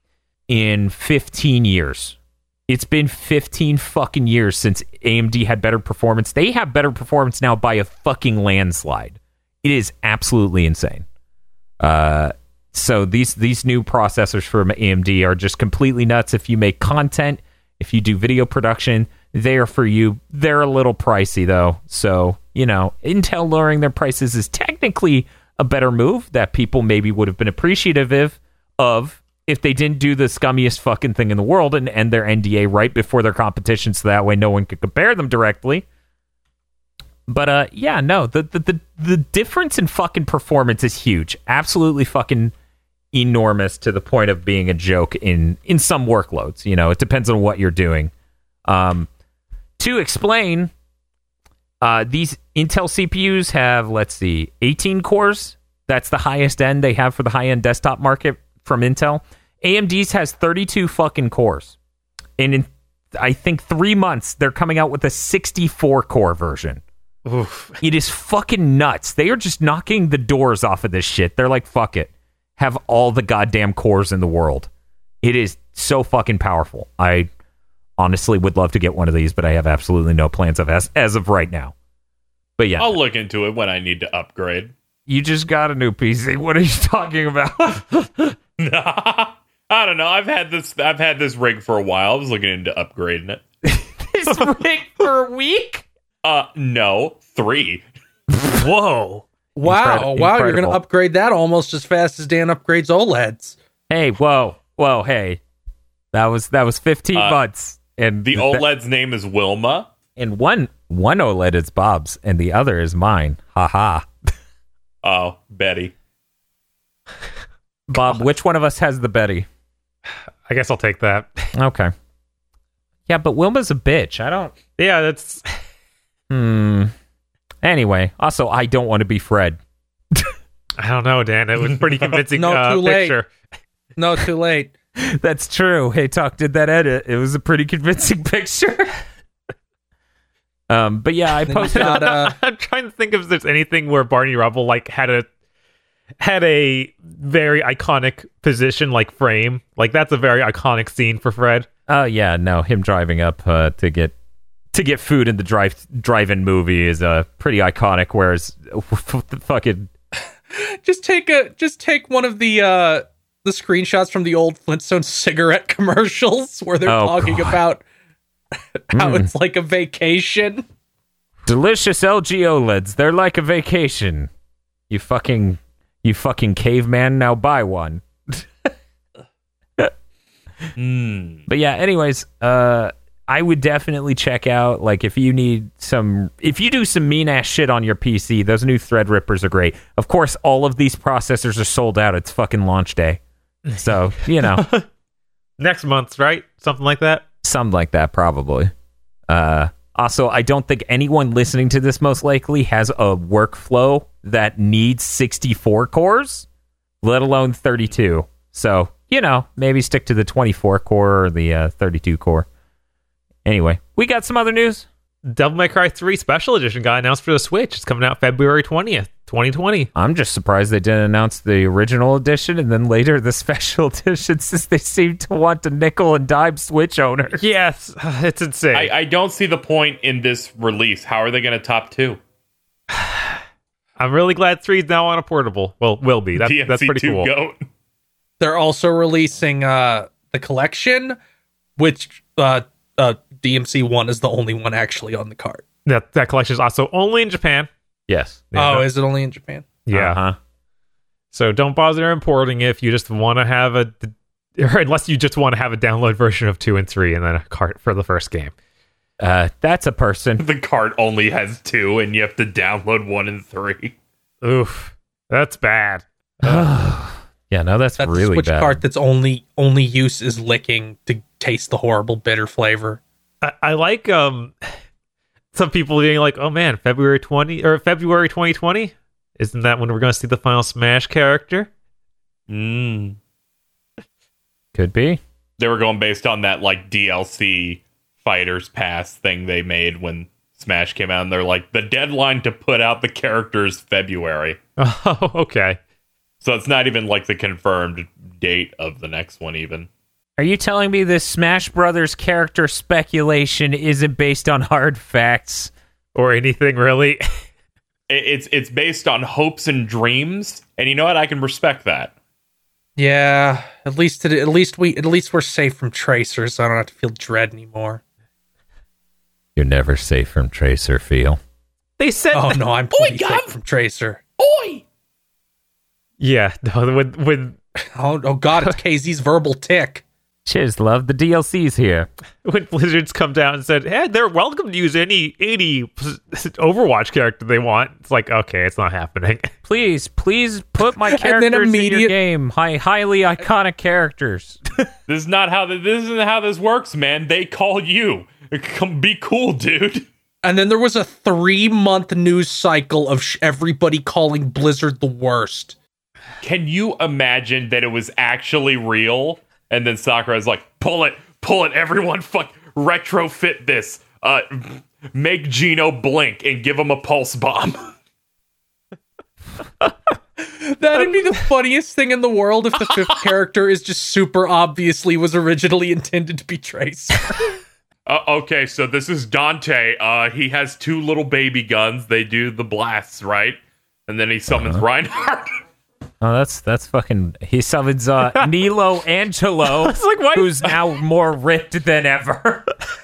in fifteen years. It's been fifteen fucking years since A M D had better performance. They have better performance now by a fucking landslide. It is absolutely insane. Uh, so these these new processors from A M D are just completely nuts. If you make content, if you do video production, they are for you. They're a little pricey though, so you know, Intel lowering their prices is technically a better move that people maybe would have been appreciative of, of if they didn't do the scummiest fucking thing in the world and end their N D A right before their competition, so that way no one could compare them directly. But uh, yeah, no, the the the, the difference in fucking performance is huge, absolutely fucking enormous, to the point of being a joke in in some workloads. You know, it depends on what you're doing. Um, to explain. Uh, these Intel C P Us have, let's see, eighteen cores. That's the highest end they have for the high-end desktop market from Intel. A M D's has thirty-two fucking cores. And in, I think, three months, they're coming out with a sixty-four core version. Oof. It is fucking nuts. They are just knocking the doors off of this shit. They're like, fuck it. Have all the goddamn cores in the world. It is so fucking powerful. I honestly would love to get one of these, but I have absolutely no plans of as, as of right now. But yeah. I'll look into it when I need to upgrade. You just got a new P C. What are you talking about? I don't know. I've had this I've had this rig for a while. I was looking into upgrading it. This rig for a week? Uh no, three. Whoa. Wow, Incredi- wow, you're incredible. going to upgrade that almost as fast as Dan upgrades OLEDs. Hey, whoa, whoa, hey. That was that was fifteen Uh, months. And The th- OLED's name is Wilma. and one one OLED is Bob's and the other is mine. Ha ha. Oh, Betty. Bob, which one of us has the Betty? I guess I'll take that. Okay. Yeah, but Wilma's a bitch. I don't Yeah, that's. Hmm. Anyway, also I don't want to be Fred. I don't know, Dan. It was a pretty convincing No, uh, too late. picture. No, too late. That's true. Hey, Talk did that edit. It was a pretty convincing picture. um, but yeah, I Then you posted. got, uh, I'm trying to think if there's anything where Barney Rubble like had a had a very iconic position, like frame. Like that's a very iconic scene for Fred. Oh yeah, no, him driving up uh, to get to get food in the drive drive-in movie is uh, pretty iconic. Whereas fucking just take a just take one of the uh the screenshots from the old Flintstone cigarette commercials where they're Oh, talking God. about how Mm. it's like a vacation. delicious L G OLEDs, they're like a vacation. You fucking you fucking caveman, now buy one. Mm. But yeah, anyways, uh, I would definitely check out, like, if you need some, if you do some mean ass shit on your P C, those new Threadrippers are great. Of course, all of these processors are sold out. It's fucking launch day. So, you know. Next month, right? Something like that? Something like that, probably. Uh, also, I don't think anyone listening to this most likely has a workflow that needs sixty-four cores, let alone thirty-two. So, you know, maybe stick to the twenty-four core or the uh, thirty-two core. Anyway, we got some other news. Devil May Cry three Special Edition got announced for the Switch. It's coming out February twentieth, twenty twenty. I'm just surprised they didn't announce the original edition and then later the special edition, since they seem to want to nickel and dime Switch owners. Yes, it's insane. I, I don't see the point in this release. How are they going to top two? I'm really glad three is now on a portable. Well, will be. That's, that's pretty cool. Goat. They're also releasing uh, the collection, which uh, uh, D M C one is the only one actually on the cart. That that collection is also only in Japan. Yes. Yeah. Oh, is it only in Japan? Yeah. Uh-huh. So don't bother importing it if you just want to have a, or unless you just want to have a download version of two and three and then a cart for the first game. Uh, that's a person. The cart only has two, and you have to download one and three. Oof, that's bad. Yeah, no, that's, That's really a Switch bad. cart that's only only use is licking to taste the horrible bitter flavor. I, I like um some people being like, "Oh man, February twentieth or February twenty twenty, isn't that when we're going to see the final Smash character?" Mm. Could be. They were going based on that like D L C Fighters Pass thing they made when Smash came out, and they're like, the deadline to put out the characters February. Oh, okay. So it's not even like the confirmed date of the next one even. Are you telling me this Smash Brothers character speculation isn't based on hard facts? Or anything really? It- It's it's based on hopes and dreams, and you know what? I can respect that. Yeah, at least it, at least we at least we're safe from tracers, so I don't have to feel dread anymore. You're never safe from Tracer, Feel. They said, Oh no, I'm pretty Gav! safe from Tracer. Oi! yeah, no, when when Oh, oh god, it's K Z's verbal tick. Chiz, love the D L Cs here. when Blizzard's come down and said, "Hey, they're welcome to use any any Overwatch character they want," it's like, okay, it's not happening. Please, please put my then characters in your immediate- game. High, highly iconic characters. This is not how the, this isn't how this works, man. They call you. Come be cool, dude. And then there was a three month news cycle of sh- everybody calling Blizzard the worst. Can you imagine that it was actually real? And then Sakura's like, pull it, pull it, everyone fuck retrofit this. Uh make Gino blink and give him a pulse bomb. That'd be the funniest thing in the world if the fifth character is just super obviously was originally intended to be Tracer. Uh, okay, so this is Dante. Uh he has two little baby guns. They do the blasts, right? And then he summons Uh-huh. Reinhardt. Oh, that's that's fucking. He summons uh, Nilo Angelo, like, why- who's now more ripped than ever.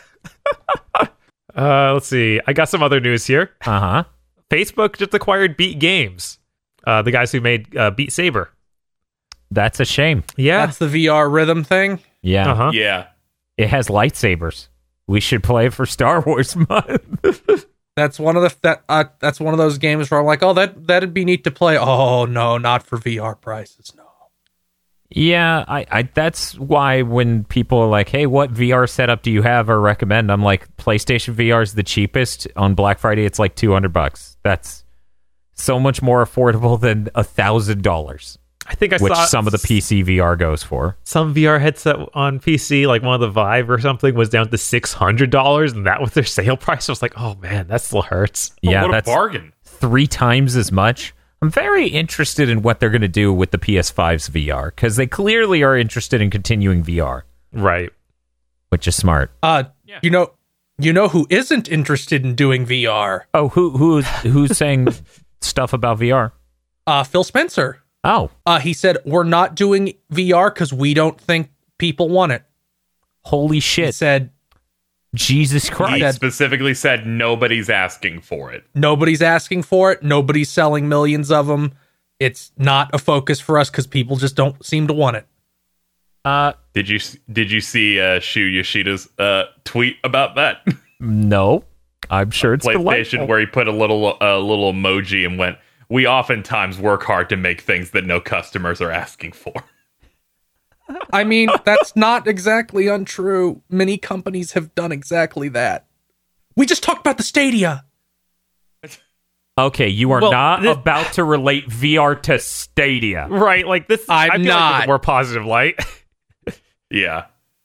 Uh, let's see. I got some other news here. Uh huh. Facebook just acquired Beat Games, uh, the guys who made uh, Beat Saber. That's a shame. Yeah. That's the V R rhythm thing. Yeah, Uh-huh. Yeah. it has lightsabers. We should play it for Star Wars month. That's one of the that uh, that's one of those games where I'm like, oh, that that'd be neat to play. Oh no, not for V R prices. No. Yeah, I, I. That's why when people are like, "Hey, what V R setup do you have or recommend?" I'm like, PlayStation V R is the cheapest. On Black Friday, it's like two hundred bucks. That's so much more affordable than a thousand dollars, I think I which saw some of the P C V R goes for. some V R headset on P C, like one of the Vive or something, was down to six hundred dollars, and that was their sale price. I was like, oh man, that still hurts. Oh, Yeah, what a that's bargain. three times as much. I'm very interested in what they're going to do with the P S five's V R because they clearly are interested in continuing V R, Right. which is smart. Uh, you know, you know who isn't interested in doing V R? Oh, who who's who's saying stuff about V R? Uh, Phil Spencer. Oh, Uh, he said we're not doing V R because we don't think people want it. holy He shit! said Jesus He Christ! specifically said nobody's asking for it. nobody's asking for it. Nobody's selling millions of them. It's not a focus for us because people just don't seem to want it. Uh, Did you did you see uh, Shu Yoshida's uh, tweet about that? no, I'm sure it's PlayStation, delightful. where he put a little a little emoji and went, "We oftentimes work hard to make things that no customers are asking for." I mean, that's not exactly untrue. Many companies have done exactly that. We just talked about the Stadia. Okay, you are Well, not this- about to relate V R to Stadia. Right, like this. I'm I feel like not. there's a more positive light. Yeah.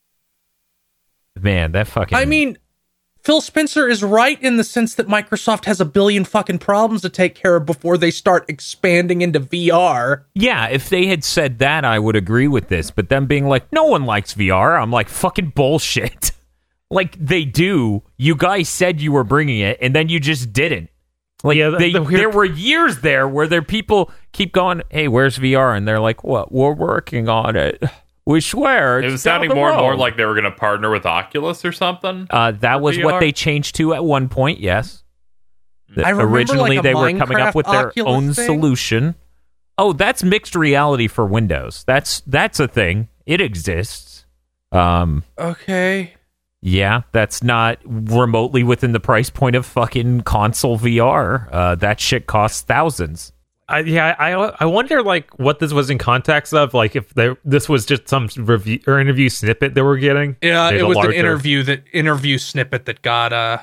Man, that fucking... I mean, Phil Spencer is right in the sense that Microsoft has a billion fucking problems to take care of before they start expanding into V R. Yeah, if they had said that, I would agree with this. But them being like, no one likes V R, I'm like, fucking bullshit. Like, they do. You guys said you were bringing it, and then you just didn't. Like, Yeah, the- they, the weird- there were years there where there people keep going, hey, where's V R? And they're like, what? We're working on it. We swear. It it's was down sounding the more and more road." like they were going to partner with Oculus or something. Uh, that was V what R? they changed to at one point, yes. The- I remember, Originally, like, a they were coming up Minecraft with their Oculus own thing. solution. Oh, that's mixed reality for Windows. That's that's a thing. It exists. Um, Okay. yeah, that's not remotely within the price point of fucking console V R. Uh, that shit costs thousands. I, yeah, I I wonder like what this was in context of, like if there this was just some review or interview snippet that we're getting. Yeah, Maybe it a was larger- an interview that interview snippet that got uh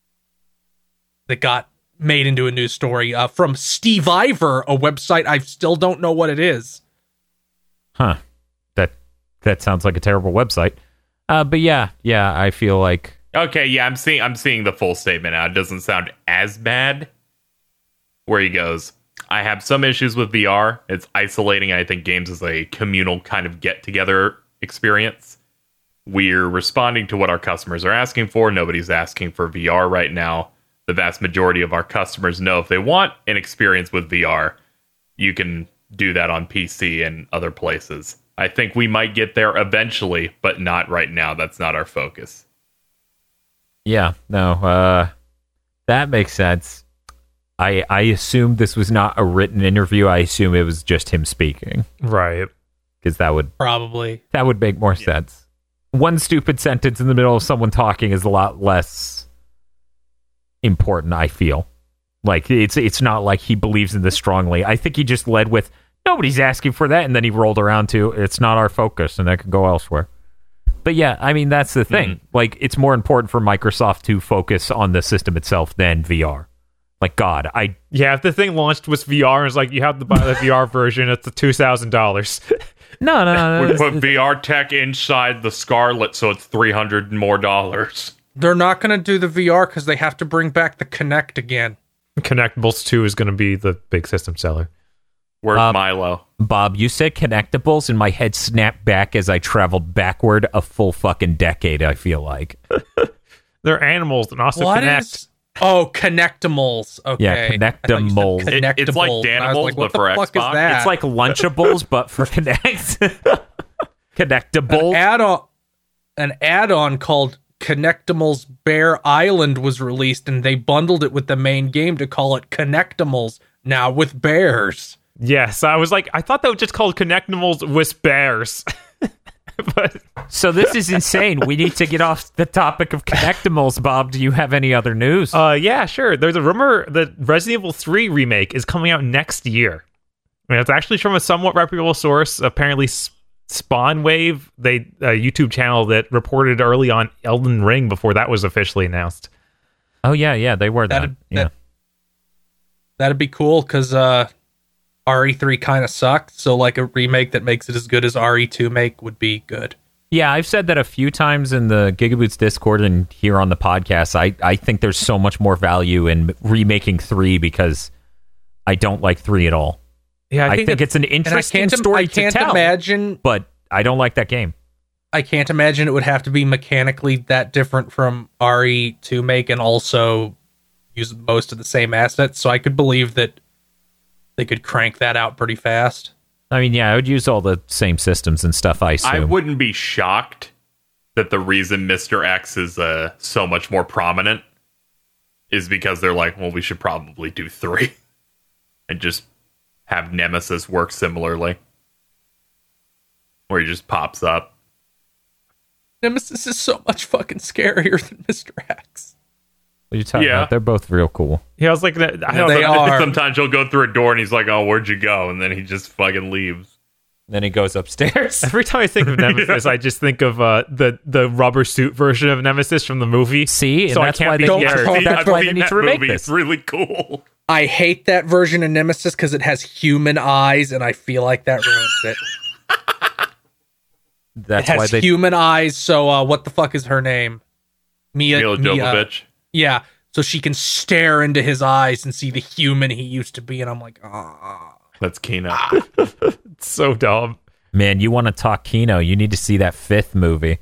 that got made into a news story uh, from Steve Ivor, a website I still don't know what it is. Huh. That that sounds like a terrible website. Uh, but yeah, yeah, I feel like Okay, yeah, I'm seeing I'm seeing the full statement now. It doesn't sound as bad. Where he goes, I have some issues with V R. It's isolating. I think games is a communal kind of get-together experience. We're responding to what our customers are asking for. Nobody's asking for V R right now. The vast majority of our customers know if they want an experience with V R, you can do that on P C and other places. I think we might get there eventually, but not right now. That's not our focus. yeah, no, uh, that makes sense. I I assume this was not a written interview. I assume it was just him speaking, Right. because that would Probably. that would make more sense. One stupid sentence in the middle of someone talking is a lot less important, I feel. Like it's it's not like he believes in this strongly. I think he just led with nobody's asking for that, and then he rolled around to it's not our focus, and that could go elsewhere. But yeah, I mean that's the thing. Mhm. Like it's more important for Microsoft to focus on the system itself than V R. Like God, I Yeah, if the thing launched with V R, it's like you have to buy the V R version. It's the two thousand dollars. no no no. We no put V R tech inside the Scarlet, so it's three hundred more dollars. They're not going to do the V R because they have to bring back the Kinect again. Connectables two is going to be the big system seller. Where's Um, Milo? Bob, you said connectables, and my head snapped back as I traveled backward a full fucking decade. I feel like. They're animals and also What connect. is? Oh, Connectimals. Okay. Yeah, I thought you said Connectimals. It- it's like Connectables. I was Danimals, like, but what the for fuck Xbox. is that? It's like Lunchables, but for Connect. an Connectables. add-on. An add-on called Connectimals Bear Island was released, and they bundled it with the main game to call it Connectimals. Now with bears. Yes, I was like, I thought that was just called Connectimals with bears. But So this is insane. We need to get off the topic of Connectimals, Bob. Do you have any other news? uh, yeah, sure. There's a rumor that Resident Evil three remake is coming out next year. I mean, it's actually from a somewhat reputable source. Apparently, S- Spawn Wave, they a YouTube channel that reported early on Elden Ring before that was officially announced. oh yeah, yeah, they were that. That'd, Yeah. that, that'd be cool because uh, R E three kind of sucked. So like a remake that makes it as good as R E two make would be good. Yeah, I've said that a few times in the Gigaboots Discord and here on the podcast. I, I think there's so much more value in remaking three because I don't like three at all. Yeah, I, think, that- it's an And I interesting can't, story I can't to tell, imagine. but I don't like that game. I can't imagine it would have to be mechanically that different from R E two make and also use most of the same assets. So I could believe that they could crank that out pretty fast. I mean, yeah, I would use all the same systems and stuff, I assume. I wouldn't be shocked that the reason Mister X is uh, so much more prominent is because they're like, well, we should probably do three and just have Nemesis work similarly. where he just pops up. Nemesis is so much fucking scarier than Mister X. What are you talking Yeah. about? They're both real cool. Yeah, I was like, I don't They know. are. Sometimes he'll go through a door and he's like, "Oh, where'd you go?" And then he just fucking leaves. Then he goes upstairs. Every time I think of Nemesis, I just think of uh, the the rubber suit version of Nemesis from the movie. See, and so that's I can't why be they Don't- scared. Oh, See, that's I've why they seen need that to remake movie. this. It's really cool. I hate that version of Nemesis because it has human eyes, and I feel like that ruins it. That's It why has they. human eyes, so uh, what the fuck is her name? Mia, Mila Mia Jovovich. Yeah, so she can stare into his eyes and see the human he used to be, and I'm like, ah. That's Kino. It's so dumb. Man, you want to talk Kino? You need to see that fifth movie.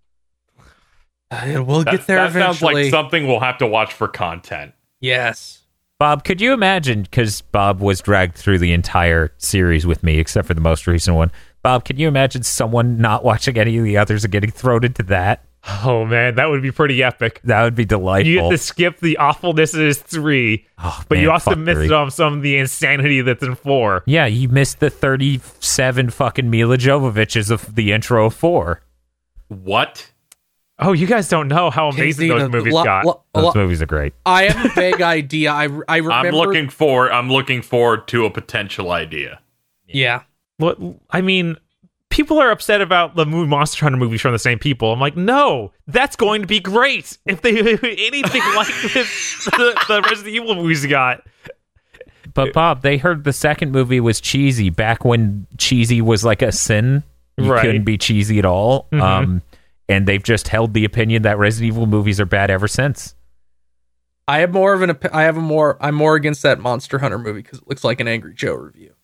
Uh, we'll That, get there that sounds eventually. like something we'll have to watch for content. Yes. Bob, could you imagine? Because Bob was dragged through the entire series with me, except for the most recent one. Bob, can you imagine someone not watching any of the others and getting thrown into that? Oh man, that would be pretty epic. That would be delightful. You get to skip the awfulness that is three, Oh, but man, you also fuck miss three. it on some of the insanity that's in four. Yeah, you missed the thirty-seven fucking Mila Jovoviches of the intro of four. What? Oh, you guys don't know how amazing Casey, those the- movies lo- got. lo- Those lo- movies are great. I have a vague idea. I, I remember. I'm looking for. I'm looking forward to a potential idea. Yeah. What I mean, people are upset about the movie Monster Hunter movies from the same people. I'm like, no, that's going to be great if they anything like this, the, the Resident Evil movies got. But Bob, they heard the second movie was cheesy back when cheesy was like a sin. You Right. couldn't be cheesy at all. Mhm. Um, and they've just held the opinion that Resident Evil movies are bad ever since. I have more of an. opi- I have a more. I'm more against that Monster Hunter movie because it looks like an Angry Joe review.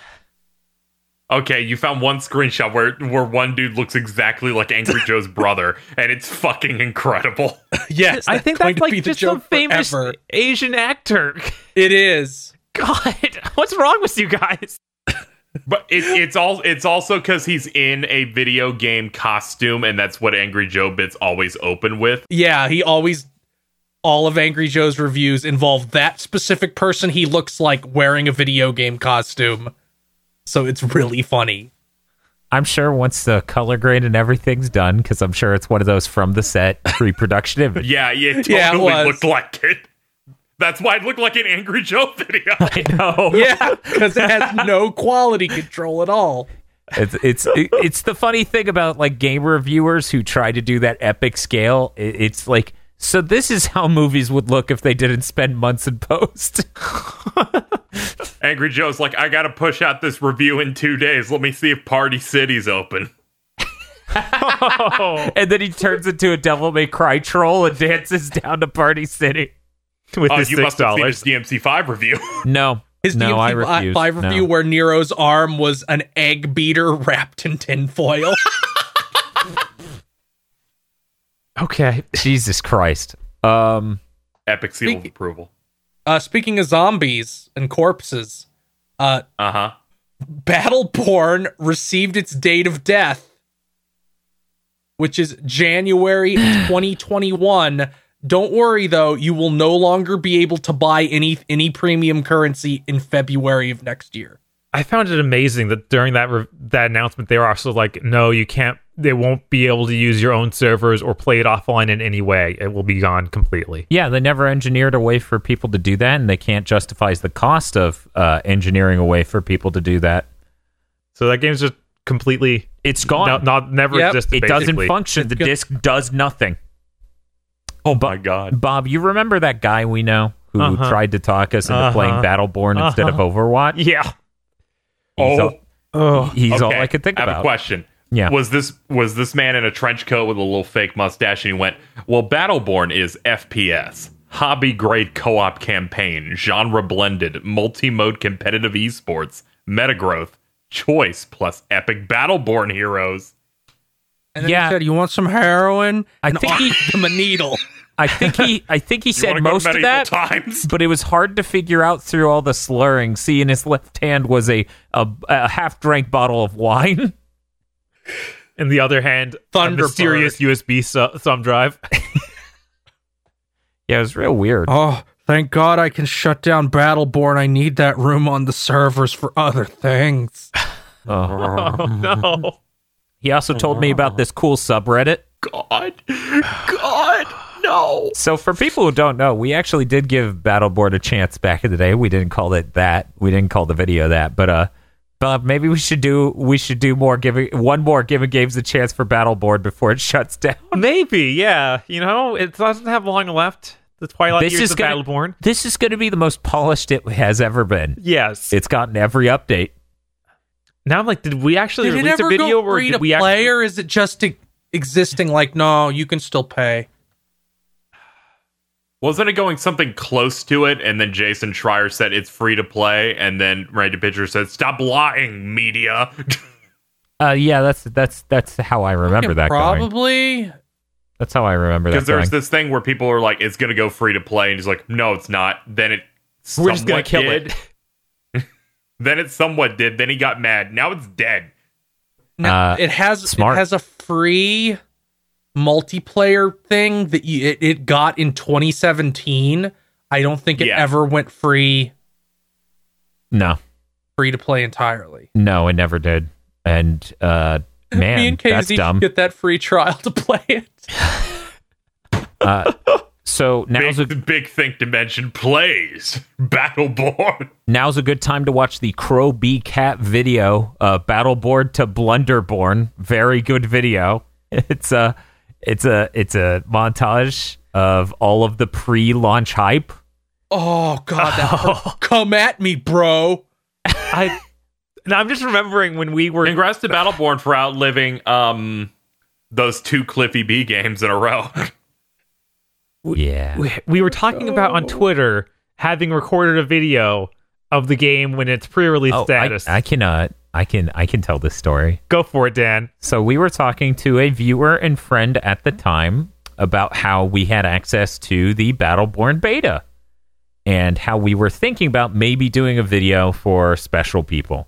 Okay, you found one screenshot where where one dude looks exactly like Angry Joe's brother, and it's fucking incredible. Yes, I think going that's to be like the just some joke famous forever. Asian actor. It is. God, what's wrong with you guys? But it, it's all it's also because he's in a video game costume, and that's what Angry Joe bits always open with. Yeah, he always. All of Angry Joe's reviews involve that specific person he looks like wearing a video game costume. So it's really funny. I'm sure once the color grade and everything's done, because I'm sure it's one of those from the set pre-production image. Yeah, yeah, it totally Yeah, it was. looked like it. That's why it looked like an Angry Joe video. I know. Yeah, because it has no quality control at all. It's it's it- it's the funny thing about like game reviewers who try to do that epic scale. It, it's like, so this is how movies would look if they didn't spend months in post. Angry Joe's like, I gotta push out this review in two days. Let me see if Party City's open. Oh, And then he turns into a Devil May Cry troll and dances down to Party City. with Oh, the you six must have seen dollars. his D M C five review. No, His no, I D M C refuse. five No. review where Nero's arm was an egg beater wrapped in tinfoil. Okay, Jesus Christ. Um, Epic seal of Speak- approval. uh, speaking of zombies and corpses, uh, Uh huh. Battleborn received its date of death, which is January twenty twenty-one. Don't worry though, you will no longer be able to buy any any premium currency in February of next year. I found it amazing that during that re- that announcement, they were also like, "No, you can't. They won't be able to use your own servers or play it offline in any way. It will be gone completely." yeah, they never engineered a way for people to do that, and they can't justify the cost of uh, engineering a way for people to do that. So that game's just completely It's gone. no, not never Yep. existed. it doesn't basically. function. The good. disc does nothing. Oh my god. Bob, you remember that guy we know who Uh-huh. tried to talk us into Uh-huh. playing Battleborn instead of Uh-huh. Overwatch? Yeah. He's Oh, all, Oh, he's all okay. I could think I have about. a question. Yeah. Was this was this man in a trench coat with a little fake mustache, and he went, "Well, Battleborn is F P S, hobby grade co-op campaign, genre blended, multi-mode competitive esports, meta growth, choice plus epic Battleborn heroes." And then Yeah. he said, "You want some heroin?" I And think he- offered him a needle. I think he I think he You said wanna go to most of medieval that, times? but it was hard to figure out through all the slurring. See, in his left hand was a a, a half drank bottle of wine. in the other hand, a Thunderbird. mysterious U S B su- thumb drive. Yeah, it was real weird. Oh, thank God I can shut down Battleborn. I need that room on the servers for other things. Oh. Oh no! He also told me about this cool subreddit. God. God. No. So for people who don't know, we actually did give Battleboard a chance back in the day. We didn't call it that. We didn't call the video that. But uh, Bob, maybe we should do we should do more giving one more giving games a chance for Battleboard before it shuts down. Maybe, yeah. You know, it doesn't have long left. The Twilight This years is of gonna- Battleborn. This is going to be the most polished it has ever been. Yes. It's gotten every update. Now I'm like, did we actually Did it release a ever video go or free did to we play, actually? or is it just e- existing? Like, no, you can still pay. Wasn't it going something close to it? And then Jason Schreier said it's free to play. And then Randy Pitcher said, stop lying, media. Uh, yeah, that's that's that's how I remember that going. Probably. That's how I remember that Because there's going. this thing where people are like, it's going to go free to play. And he's like, no, it's not. Then it We're just gonna somewhat kill did. it. Then it somewhat did. Then he got mad. Now it's dead. Now, Uh, it has smart. it has a free multiplayer thing that you, it, it got in twenty seventeen. I don't think it Yeah. ever went free No, free to play entirely. no, it never did. And uh, man, Me and that's Casey dumb. get that free trial to play it. Uh, so now's a Big, big Think Dimension plays Battleborn. now's a good time to watch the Crow B Cat video, uh, Battleboard to Blunderborn. Very good video. It's a it's a it's a montage of all of the pre-launch hype. Oh god, that hurt. Come at me, bro. I. Now I'm just remembering when we were. Congrats to Battleborn for outliving um those two Cliffy B games in a row. Yeah, we- we were talking about on Twitter having recorded a video of the game when it's pre-release oh, I, status. I can uh, I can I can tell this story. Go for it, Dan. So we were talking to a viewer and friend at the time about how we had access to the Battleborn beta and how we were thinking about maybe doing a video for special people.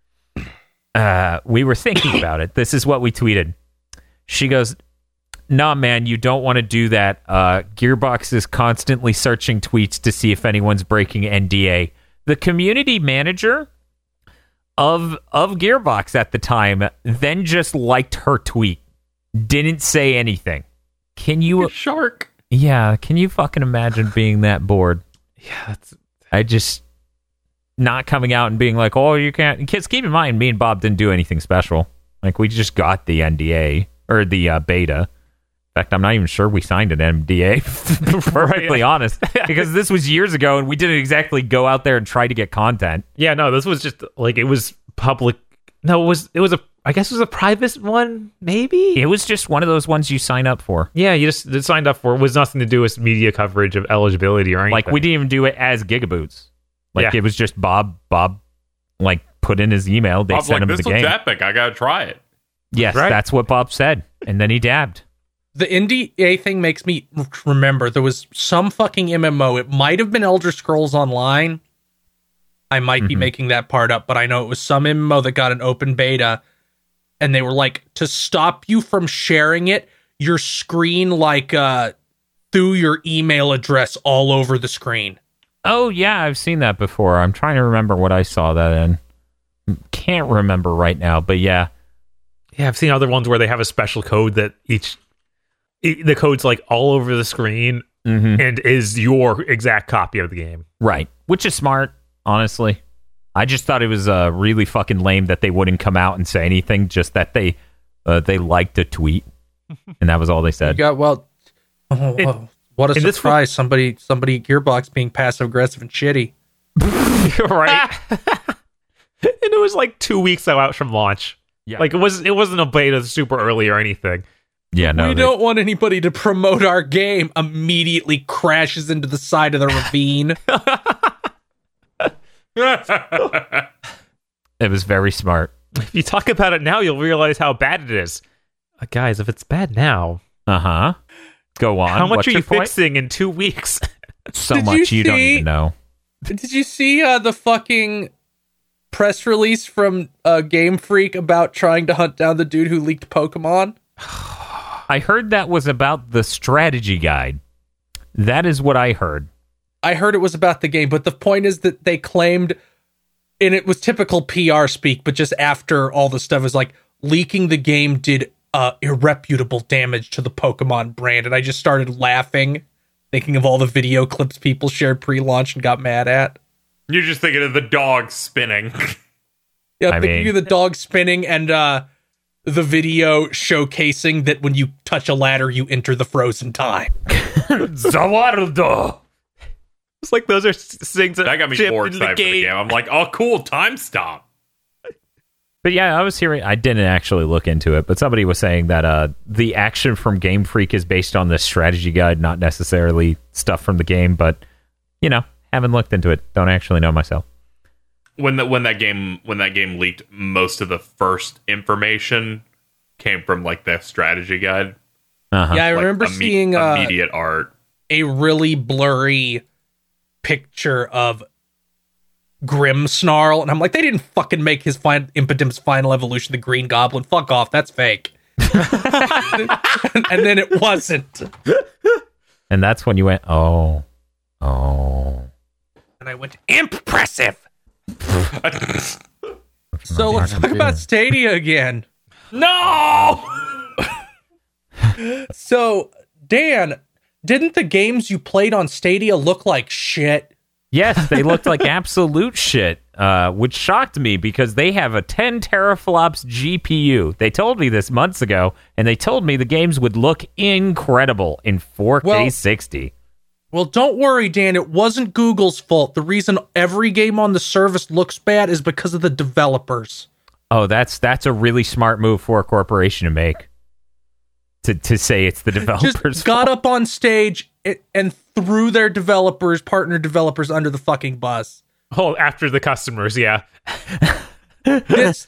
Uh, we were thinking about it. This is what we tweeted. She goes, nah, man, you don't want to do that. Uh, Gearbox is constantly searching tweets to see if anyone's breaking N D A. The community manager of of Gearbox at the time then just liked her tweet, didn't say anything. Can you? Shark. Yeah, can you fucking imagine being that bored? Yeah, that's. I just not coming out and being like, oh, you can't. Kids, keep in mind, me and Bob didn't do anything special. Like, we just got the N D A or the uh, beta. In fact, I'm not even sure we signed an N D A, to be perfectly honest, because this was years ago and we didn't exactly go out there and try to get content. Yeah, no, this was just like it was public. No, it was it was a. I guess it was a private one, maybe. It was just one of those ones you sign up for. Yeah, you just it signed up for. It was nothing to do with media coverage of eligibility or anything. Like, we didn't even do it as Gigaboots. Like, Yeah. it was just Bob, Bob, like, put in his email. They I was sent like, him this the looks game. epic. I gotta try it. Yes, Right. that's what Bob said. And then he dabbed. The N D A thing makes me remember there was some fucking M M O. It might have been Elder Scrolls Online. I might be making that part up, but I know it was some M M O that got an open beta, and they were like, to stop you from sharing it, your screen like uh threw your email address all over the screen. Oh, yeah, I've seen that before. I'm trying to remember what I saw that in. Can't remember right now, but yeah. Yeah, I've seen other ones where they have a special code that each e- the code's like all over the screen Mm-hmm. and is your exact copy of the game. Right. Which is smart, honestly. I just thought it was uh, really fucking lame that they wouldn't come out and say anything, just that they uh, they liked a tweet, and that was all they You said. got well. Oh, It- oh, what a and this surprise! Somebody, somebody, at Gearbox being passive aggressive and shitty. Right. And it was like two weeks out from launch. Yeah. Like it was it wasn't a beta super early or anything. Yeah, no. we they- don't want anybody to promote our game. Immediately crashes into the side of the ravine. It was very smart. If you talk about it now, you'll realize how bad it is. Uh, guys, if it's bad now, Uh huh. Go on. how much What's are your you point? fixing in two weeks? So Did much you you don't see- even know. Did you see uh, the fucking press release from uh, Game Freak about trying to hunt down the dude who leaked Pokemon? I heard that was about the strategy guide. That is what I heard. I heard it was about the game, but the point is that they claimed, and it was typical P R speak, but just after all the stuff was like, leaking the game did uh, irreputable damage to the Pokemon brand, and I just started laughing, thinking of all the video clips people shared pre-launch and got mad at. You're just thinking of the dog spinning. Yeah, I thinking mean- of the dog spinning and uh, the video showcasing that when you touch a ladder, you enter the frozen time. Zawardo. It's like those are s- things that, That got me chip more into the excited for the game. game. I'm like, oh, cool, time stop. But yeah, I was hearing, I didn't actually look into it, but somebody was saying that uh, the action from Game Freak is based on the strategy guide, not necessarily stuff from the game, but, you know, haven't looked into it. Don't actually know myself. When that when that game when that game leaked, most of the first information came from like the strategy guide. Uh-huh. Yeah, I Like, remember imme- seeing uh, immediate art. a really blurry picture of Grimmsnarl, and I'm like, they didn't fucking make his fin- Impidim's final evolution the Green Goblin. Fuck off, that's fake. And then it wasn't. And that's when you went, oh, oh. And I went, impressive. So let's talk about Stadia again. No. So, Dan, didn't the games you played on Stadia look like shit? Yes, they looked like absolute shit, uh, which shocked me because they have a ten teraflops G P U. They told me this months ago, and they told me the games would look incredible in four K Well- sixty. Well, don't worry, Dan. It wasn't Google's fault. The reason every game on the service looks bad is because of the developers. Oh, that's that's a really smart move for a corporation to make. To to say it's the developers' Just got up on stage and, and threw their developers, partner developers, under the fucking bus. Oh, after the customers, yeah. This,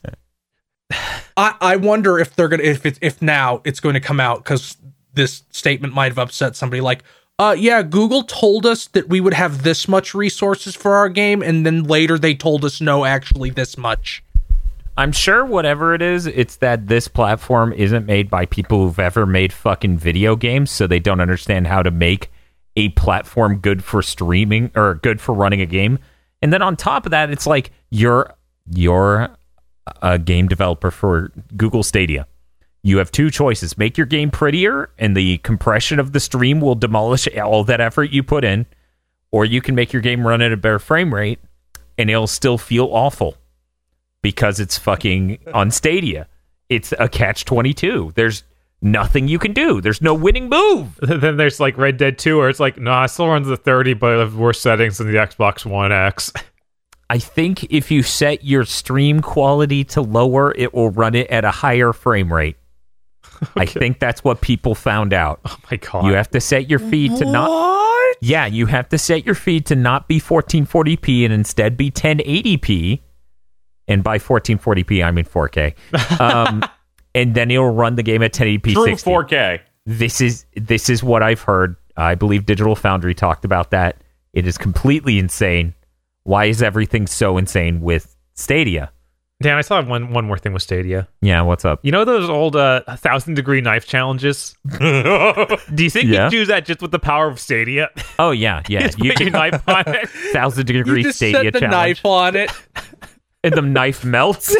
I I wonder if they're gonna if it's if now it's going to come out, because this statement might have upset somebody. Like, uh, yeah, Google told us that we would have this much resources for our game, and then later they told us no, actually this much. I'm sure whatever it is, it's that this platform isn't made by people who've ever made fucking video games, so they don't understand how to make a platform good for streaming or good for running a game. And then on top of that, it's like you're you're a game developer for Google Stadia. You have two choices: make your game prettier, and the compression of the stream will demolish all that effort you put in, or you can make your game run at a better frame rate, and it'll still feel awful. Because it's fucking on Stadia. It's a catch twenty-two. There's nothing you can do. There's no winning move. Then there's like Red Dead two, where it's like, no, nah, it still runs at thirty, but have worse settings than the Xbox One X. I think if you set your stream quality to lower, it will run it at a higher frame rate. I think that's what people found out. Oh my god. You have to set your feed to not... Yeah, you have to set your feed to not be fourteen forty p and instead be ten eighty p. And by fourteen forty p, I mean four K. Um, and then it'll run the game at ten eighty p True sixty. four K. This is this is what I've heard. I believe Digital Foundry talked about that. It is completely insane. Why is everything so insane with Stadia? Dan, I still have one, one more thing with Stadia. Yeah, what's up? You know those old uh, thousand degree knife challenges? Do you think Yeah. you do that just with the power of Stadia? Oh yeah, yeah. Just put your knife on it. Thousand You degree just Stadia set the challenge, knife on it. and the knife melts.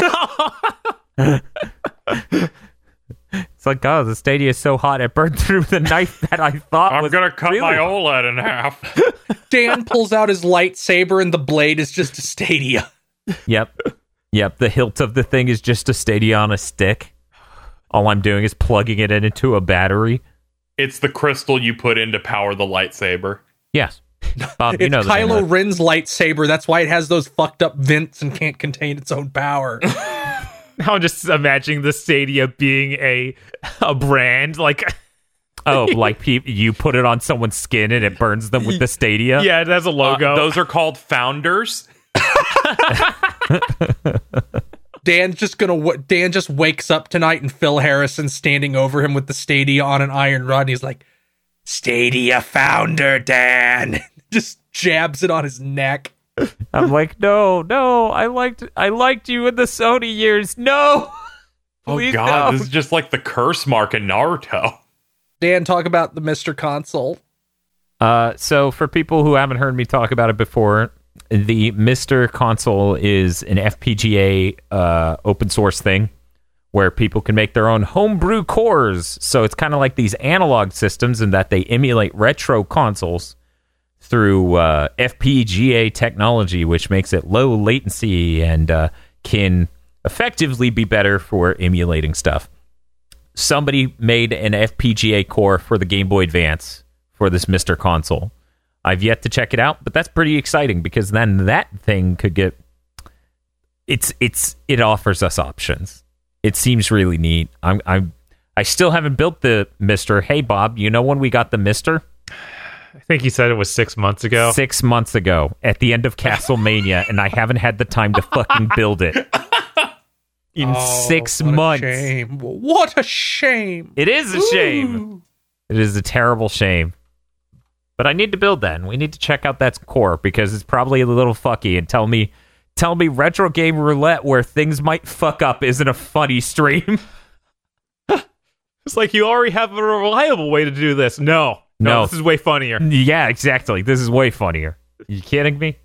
It's like, oh, the Stadia is so hot it burned through the knife that I thought I'm was gonna cut really my hot. OLED in half. Dan pulls out his lightsaber and the blade is just a Stadia. Yep. Yep. The hilt of the thing is just a Stadia on a stick. All I'm doing is plugging it in into a battery. It's the crystal you put in to power the lightsaber. Yes. Bob, you It's know the name Kylo of it. Ren's lightsaber. That's why it has those fucked up vents and can't contain its own power. Now I'm just imagining the Stadia being a a brand. Like, Oh, like pe- you put it on someone's skin and it burns them with the Stadia? yeah, it has a logo. Uh, those are called founders. Dan's just gonna. W- Dan just wakes up tonight and Phil Harrison's standing over him with the Stadia on an iron rod. And he's like, "Stadia founder, Dan." Just jabs it on his neck. I'm like, no, no, I liked I liked you in the Sony years. No. Oh Please god, no. this is just like the curse mark in Naruto. Dan, talk about the Mister Console. Uh, so for people who haven't heard me talk about it before, the Mister Console is an F P G A uh, open source thing where people can make their own homebrew cores. So it's kind of like these analog systems in that they emulate retro consoles through uh, F P G A technology, which makes it low latency and uh, can effectively be better for emulating stuff. Somebody made an F P G A core for the Game Boy Advance for this Mister console. I've yet to check it out, but that's pretty exciting because then that thing could get it's it's it offers us options. It seems really neat. I'm I'm I still haven't built the Mister. Hey Bob, you know when we got the Mister? I think you said it was six months ago. Six months ago at the end of Castlemania, and I haven't had the time to fucking build it. In Oh, six what a months. shame. What a shame. It is a shame. Ooh. It is a terrible shame. But I need to build that, and we need to check out that core because it's probably a little fucky. And tell me, tell me, Retro Game Roulette, where things might fuck up, isn't a funny stream. It's like you already have a reliable way to do this. No, no, No. this is way funnier. Yeah, exactly. This is way funnier. You kidding me?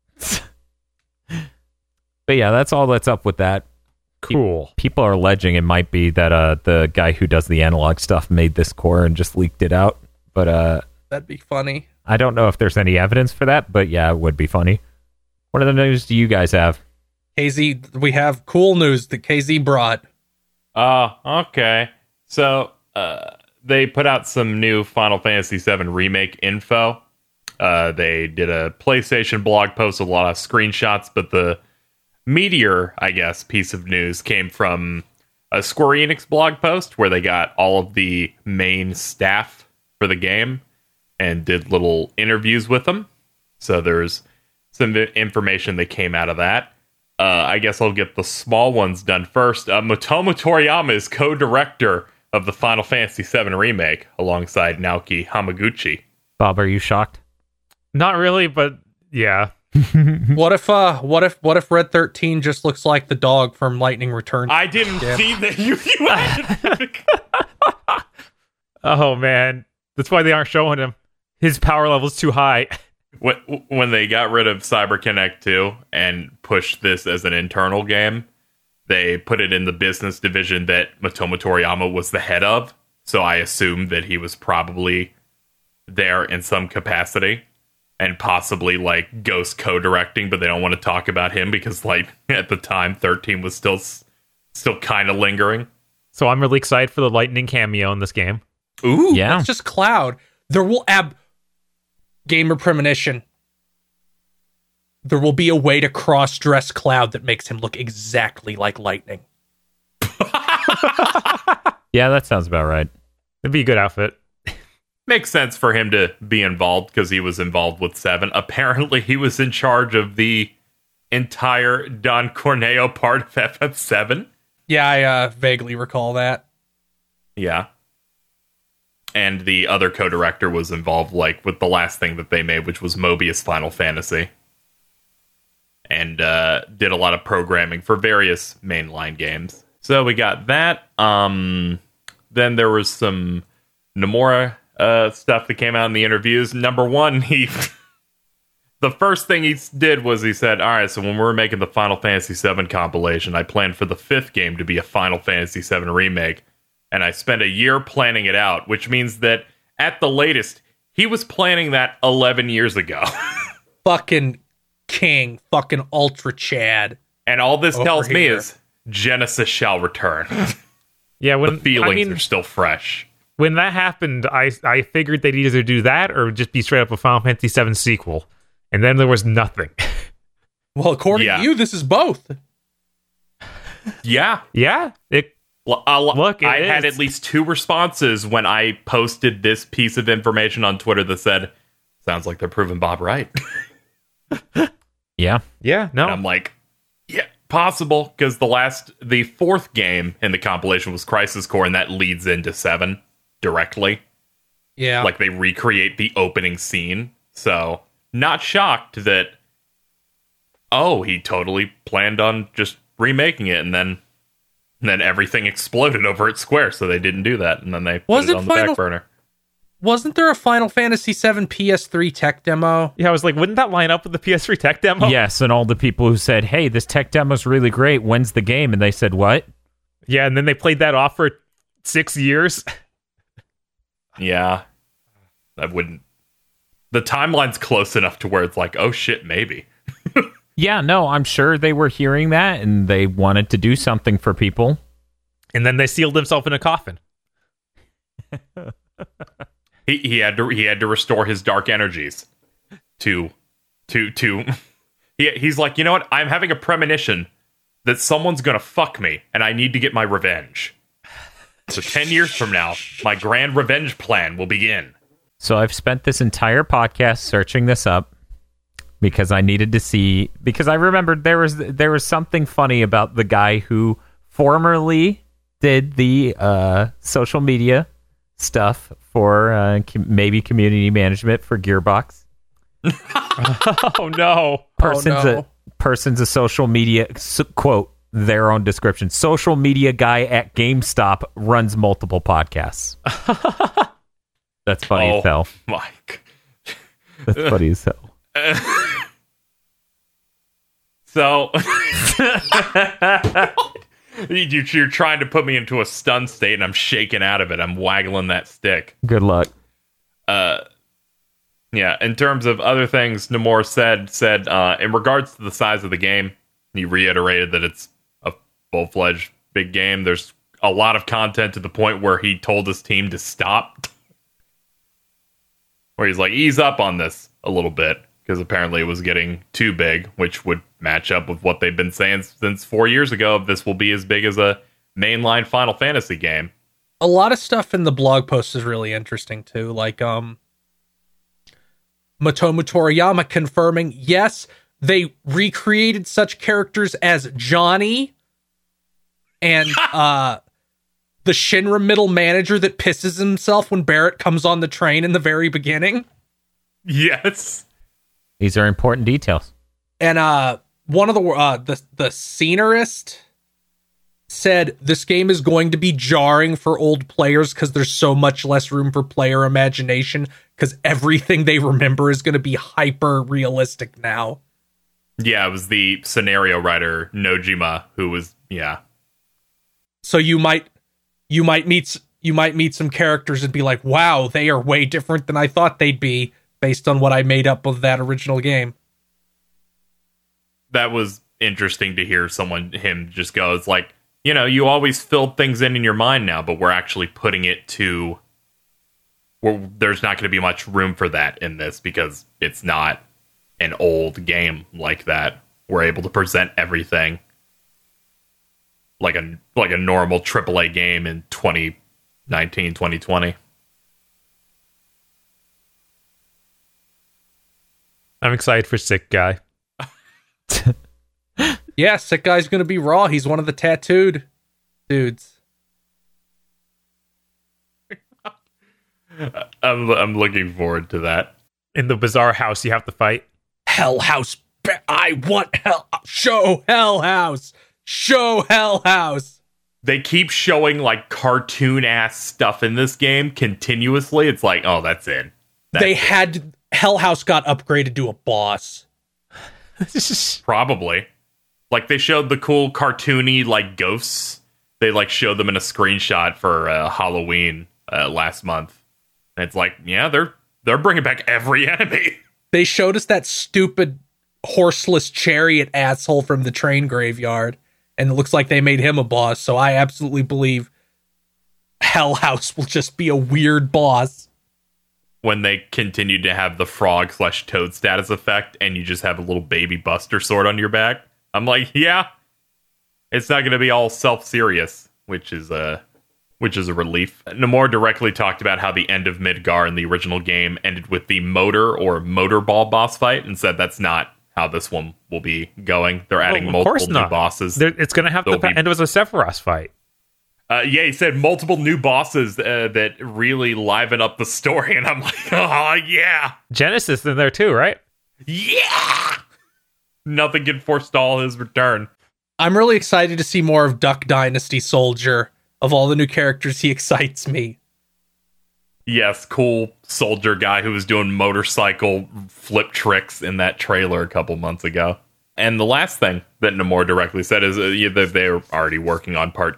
But yeah, that's all that's up with that. Cool. People are alleging it might be that uh, the guy who does the analog stuff made this core and just leaked it out. But uh, That'd be funny. I don't know if there's any evidence for that, but yeah, it would be funny. What other news do you guys have? K Z, we have cool news that K Z brought. Oh, okay. So uh, they put out some new Final Fantasy seven Remake info. Uh, they did a PlayStation blog post with a lot of screenshots, but the meteor, I guess, piece of news came from a Square Enix blog post where they got all of the main staff for the game and did little interviews with them. So there's some information that came out of that. Uh, I guess I'll get the small ones done first. Uh, Motomo Toriyama is co-director of the Final Fantasy seven Remake alongside Naoki Hamaguchi. Bob, are you shocked? Not really, but yeah. What if uh what if what if Red thirteen just looks like the dog from Lightning Returns? I didn't Yeah. see that you, you had Oh man, that's why they aren't showing him. His power level's too high. when, when they got rid of CyberConnect two and pushed this as an internal game, they put it in the business division that Motomo Toriyama was the head of. So I assumed that he was probably there in some capacity and possibly like ghost co-directing, but they don't want to talk about him because like at the time thirteen was still still kind of lingering. So I'm really excited for the Lightning cameo in this game. Ooh. Yeah. It's just Cloud. There will ab gamer premonition. There will be a way to cross-dress Cloud that makes him look exactly like Lightning. Yeah, that sounds about right. It'd be a good outfit. Makes sense for him to be involved because he was involved with seven. Apparently, he was in charge of the entire Don Corneo part of F F seven. Yeah, I uh, vaguely recall that. Yeah. And the other co-director was involved, like, with the last thing that they made, which was Mobius Final Fantasy. And uh, did a lot of programming for various mainline games. So we got that. Um, then there was some Nomura uh, stuff that came out in the interviews. Number one, he... the first thing he did was he said, all right, so when we were making the Final Fantasy seven compilation, I planned for the fifth game to be a Final Fantasy seven remake. And I spent a year planning it out, which means that at the latest, he was planning that eleven years ago. Fucking king. Fucking Ultra Chad. And all this Over tells me here. is Genesis shall return. Yeah, when The feelings I mean, are still fresh. when that happened, I I figured they'd either do that or just be straight up a Final Fantasy seven sequel. And then there was nothing. Well, according Yeah. to you, this is both. Yeah. Yeah, it L- uh, l- Look, it I had is. at least two responses when I posted this piece of information on Twitter that said, sounds like they're proving Bob right. Yeah. yeah no. And I'm like, yeah, possible, because the last, the fourth game in the compilation was Crisis Core, and that leads into seven directly. Yeah. Like, they recreate the opening scene. So, not shocked that, oh, he totally planned on just remaking it, and then and then everything exploded over at Square, so they didn't do that, and then they put Was it it on the Final- back burner. Wasn't there a Final Fantasy seven P S three tech demo? Yeah, I was like, wouldn't that line up with the P S three tech demo? Yes, and all the people who said, hey, this tech demo's really great. When's the game? And they said, what? Yeah, and then they played that off for six years. Yeah. That wouldn't... The timeline's close enough to where it's like, oh shit, maybe. Yeah, no, I'm sure they were hearing that and they wanted to do something for people. And then they sealed himself in a coffin. he he had to he had to restore his dark energies to to to he, he's like, you know what? I'm having a premonition that someone's gonna fuck me and I need to get my revenge. So ten years from now, my grand revenge plan will begin. So I've spent this entire podcast searching this up because I needed to see, because I remembered there was there was something funny about the guy who formerly did the uh, social media stuff for uh, com- maybe community management for Gearbox. Oh no! Person's oh, no. a person's a social media s- quote their own description. Social media guy at GameStop runs multiple podcasts. That's funny oh, as hell. Mike. That's funny as hell. So you- you're trying to put me into a stun state, and I'm shaking out of it. I'm waggling that stick. Good luck. Uh, yeah. In terms of other things, Nomura said said uh, in regards to the size of the game, he reiterated that it's a full-fledged big game. There's a lot of content to the point where he told his team to stop. Where he's like, ease up on this a little bit, because apparently it was getting too big, which would match up with what they've been saying since four years ago. This will be as big as a mainline Final Fantasy game. A lot of stuff in the blog post is really interesting too. Like, um, Motomu Toriyama confirming, yes, they recreated such characters as Johnny and uh, the Shinra middle manager that pisses himself when Barrett comes on the train in the very beginning. Yes. These are important details. And uh, one of the uh, the the scenarist said this game is going to be jarring for old players because there's so much less room for player imagination, because everything they remember is going to be hyper realistic now. Yeah, it was the scenario writer Nojima who was yeah. So you might you might meet s- you might meet some characters and be like, wow, they are way different than I thought they'd be based on what I made up of that original game. That was interesting to hear someone him just go, it's like, you know, you always filled things in in your mind now, but we're actually putting it to where there's not going to be much room for that in this because it's not an old game like that. We're able to present everything like a like a normal triple A game in twenty nineteen, twenty twenty. I'm excited for Sick Guy. Yeah, Sick Guy's going to be Raw. He's one of the tattooed dudes. I'm I'm looking forward to that. In the bizarre house you have to fight. Hell House. I want Hell. Show Hell House. Show Hell House. They keep showing like cartoon ass stuff in this game continuously. It's like, oh, that's it. That's they it. had Hell House got upgraded to a boss. Probably. Like they showed the cool cartoony like ghosts. They like showed them in a screenshot for uh, Halloween uh, last month. And it's like, yeah, they're they're bringing back every enemy. They showed us that stupid horseless chariot asshole from the train graveyard, and it looks like they made him a boss. So I absolutely believe Hell House will just be a weird boss. When they continued to have the frog slash toad status effect, and you just have a little baby Buster sword on your back, I'm like, yeah, it's not going to be all self-serious, which is a which is a relief. Nomura directly talked about how the end of Midgar in the original game ended with the motor or motor ball boss fight, and said that's not how this one will be going. They're adding Well, of course multiple new not. bosses. There, it's going to have There'll to be- end with a Sephiroth fight. Uh, yeah, he said multiple new bosses uh, that really liven up the story, and I'm like, oh, yeah. Genesis in there too, right? Yeah! Nothing can forestall his return. I'm really excited to see more of Duck Dynasty Soldier. Of all the new characters, he excites me. Yes, cool soldier guy who was doing motorcycle flip tricks in that trailer a couple months ago. And the last thing that Nomura directly said is uh, yeah, that they're already working on part two.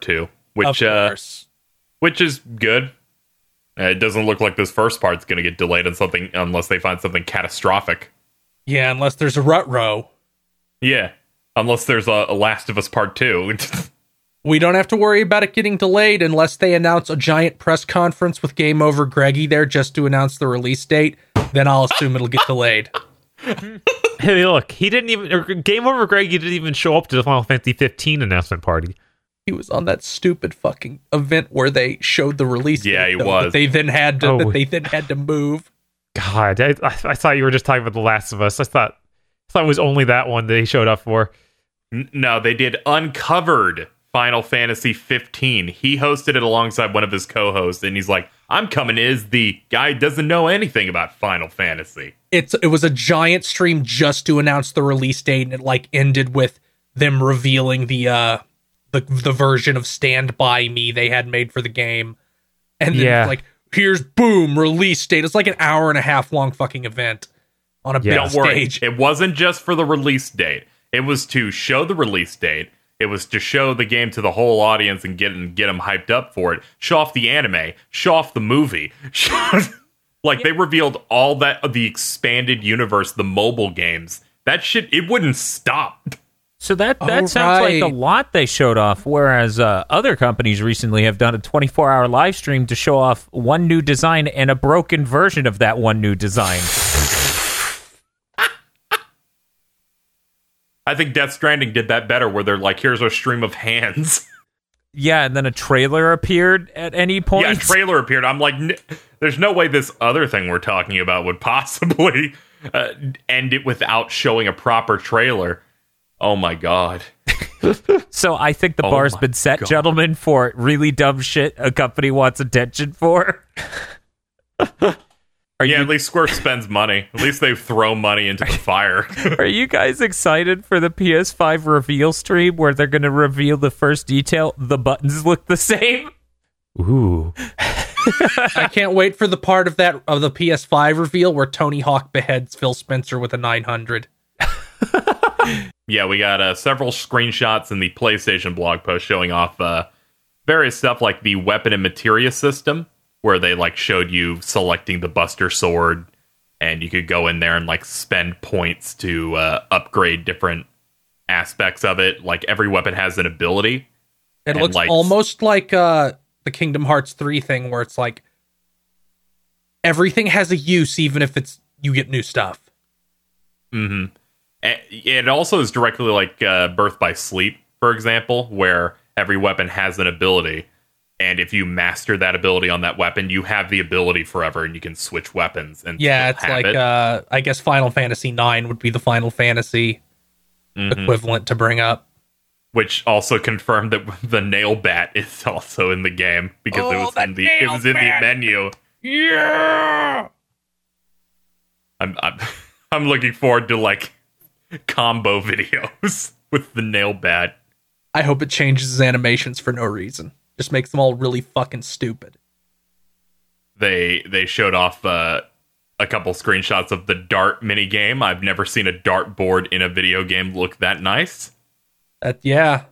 which of uh, course. which is good. Uh, it doesn't look like this first part's going to get delayed on something unless they find something catastrophic. Yeah, unless there's a rut row. Yeah, unless there's a, a Last of Us Part Two. We don't have to worry about it getting delayed unless they announce a giant press conference with Game Over Greggy there just to announce the release date. Then I'll assume it'll get delayed. Hey, look, he didn't even or Game Over Greg. He didn't even show up to the Final Fantasy fifteen announcement party. He was on that stupid fucking event where they showed the release. Yeah, date, he though, was. That they then had to. Oh. That they then had to move. God, I, I, I thought you were just talking about The Last of Us. I thought, I thought it was only that one that he showed up for. N- no, they did Uncovered Final Fantasy fifteen. He hosted it alongside one of his co-hosts, and he's like, I'm coming as the guy who doesn't know anything about Final Fantasy. It's it was a giant stream just to announce the release date, and it like ended with them revealing the uh the the version of Stand By Me they had made for the game, and then Yeah. it's like, here's boom release date. It's like an hour and a half long fucking event on a Yeah. big Don't worry, stage. it wasn't just for the release date. It was to show the release date. It was to show the game to the whole audience and get and get them hyped up for it. Show off the anime. Show off the movie. Like, they revealed all that, the expanded universe, the mobile games. That shit, it wouldn't stop. So that that Oh, sounds like a right. lot they showed off, whereas uh, other companies recently have done a twenty-four hour live stream to show off one new design and a broken version of that one new design. I think Death Stranding did that better, where they're like, here's our stream of hands. Yeah, and then a trailer appeared at any point. Yeah, a trailer appeared. I'm like, N- there's no way this other thing we're talking about would possibly uh, end it without showing a proper trailer. Oh my god. So I think the Oh bar's my been set, God. gentlemen, for really dumb shit a company wants attention for. Are Yeah, you at least Square spends money. At least they throw money into the fire. Are you guys excited for the P S five reveal stream where they're going to reveal the first detail? The buttons look the same. Ooh. I can't wait for the part of that of the P S five reveal where Tony Hawk beheads Phil Spencer with a nine hundred. Yeah, we got uh, several screenshots in the PlayStation blog post showing off uh, various stuff like the weapon and materia system, where they like showed you selecting the Buster Sword, and you could go in there and like spend points to uh, upgrade different aspects of it. Like every weapon has an ability. It And looks lights. almost like uh, the Kingdom Hearts three thing where it's like everything has a use, even if it's you get new stuff. Mm-hmm. It also is directly like uh, Birth by Sleep, for example, where every weapon has an ability. And if you master that ability on that weapon, you have the ability forever, and you can switch weapons. And Yeah, still it's have like it. uh, I guess Final Fantasy nine would be the Final Fantasy Mhm. equivalent to bring up. Which also confirmed that the nail bat is also in the game because it Oh, was the in the it nail was in the bat. menu. Yeah. I'm I'm I'm looking forward to like combo videos with the nail bat. I hope it changes his animations for no reason. Just makes them all really fucking stupid. They they showed off uh, a couple screenshots of the dart mini game. I've never seen a dart board in a video game look that nice. That yeah.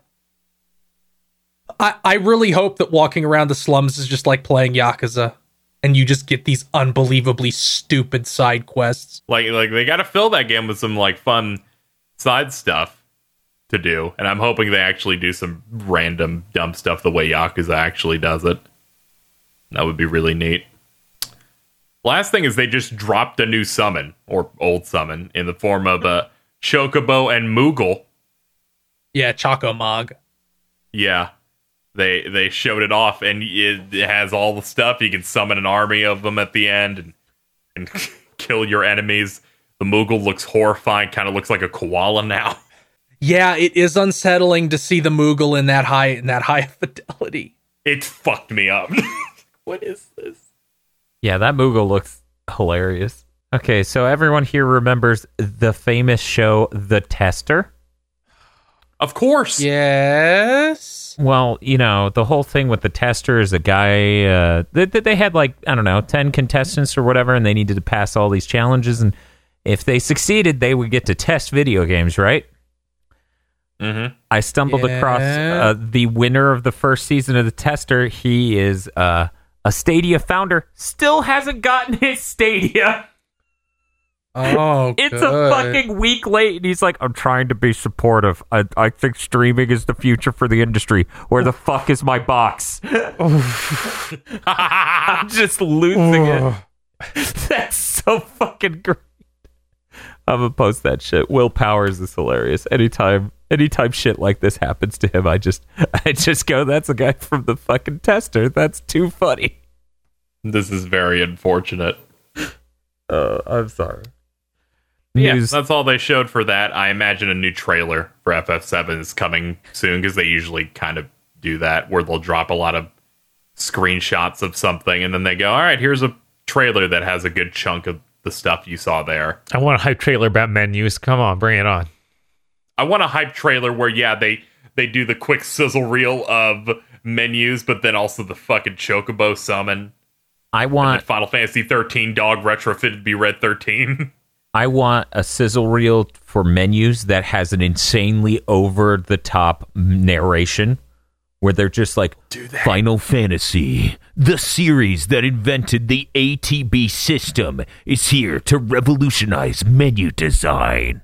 I I really hope that walking around the slums is just like playing Yakuza, and you just get these unbelievably stupid side quests. Like like they got to fill that game with some like fun side stuff to do, and I'm hoping they actually do some random dumb stuff the way Yakuza actually does it. That would be really neat. Last thing is they just dropped a new summon, or old summon, in the form of uh, Chocobo and Moogle. Yeah, Choco Mog. Yeah. They they showed it off, and it, it has all the stuff. You can summon an army of them at the end and, and kill your enemies. The Moogle looks horrifying, kind of looks like a koala now. Yeah, it is unsettling to see the Moogle in that high in that high fidelity. It fucked me up. What is this? Yeah, that Moogle looks hilarious. Okay, so everyone here remembers the famous show The Tester. Of course. Yes. Well, you know, the whole thing with The Tester is a guy, uh, they, they had like, I don't know, ten contestants or whatever, and they needed to pass all these challenges, and if they succeeded, they would get to test video games, right? Mm-hmm. I stumbled Yeah. across uh, the winner of the first season of the Tester. He is uh, a Stadia founder. Still hasn't gotten his Stadia. Oh, It's good. a fucking week late, and he's like, I'm trying to be supportive. I, I think streaming is the future for the industry. Where the fuck is my box? I'm just losing it. That's so fucking great. I'm gonna post that shit. Will Powers is hilarious. Anytime anytime shit like this happens to him, I just I just go, that's a guy from the fucking Tester. That's too funny. This is very unfortunate. Uh, I'm sorry. Yeah, News. that's all they showed for that. I imagine a new trailer for F F seven is coming soon, because they usually kind of do that, where they'll drop a lot of screenshots of something, and then they go, all right, here's a trailer that has a good chunk of the stuff you saw there. I want a hype trailer about menus. Come on, bring it on. I want a hype trailer where, yeah, they, they do the quick sizzle reel of menus, but then also the fucking Chocobo summon. I And want Final Fantasy thirteen dog retrofitted to be Red thirteen. I want a sizzle reel for menus that has an insanely over the top narration where they're just like, Final Fantasy, the series that invented the A T B system, is here to revolutionize menu design.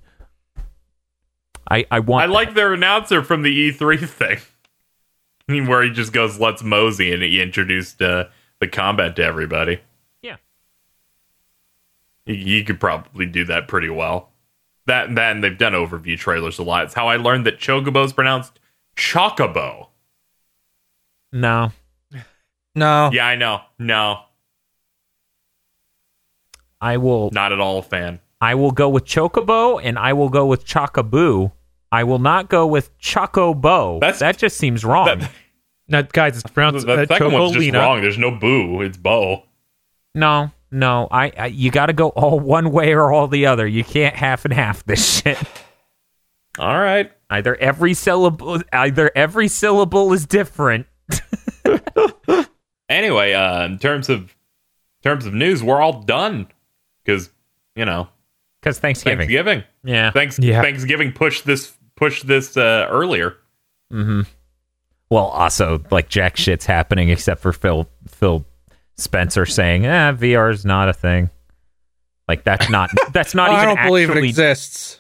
I I want I like their announcer from the E three thing, where he just goes, let's mosey, and he introduced uh, the combat to everybody. Yeah. You, you could probably do that pretty well. That, that and they've done overview trailers a lot. It's how I learned that Chocobo is pronounced Chocobo. No. No. Yeah, I know. No, I will not at all a fan. I will go with Chocobo and I will go with Chocoboo. I will not go with Chocobo. That's- that just seems wrong. That, Now, guys, it's pronounced that uh, second one's just Chocolina. wrong. There's no boo. It's Bo. no, no. I, I you got to go all one way or all the other. You can't half and half this shit. All right. Either every syllable either every syllable is different. Anyway, uh, in terms of in terms of news, we're all done because you know Cuz Thanksgiving. Thanksgiving. Yeah. Thanks. Yeah. Thanksgiving pushed this pushed this uh, earlier. Well, also like jack shit's happening except for Phil Phil Spencer saying, "Eh, V R is not a thing." Like that's not that's not I even don't believe it actually exists.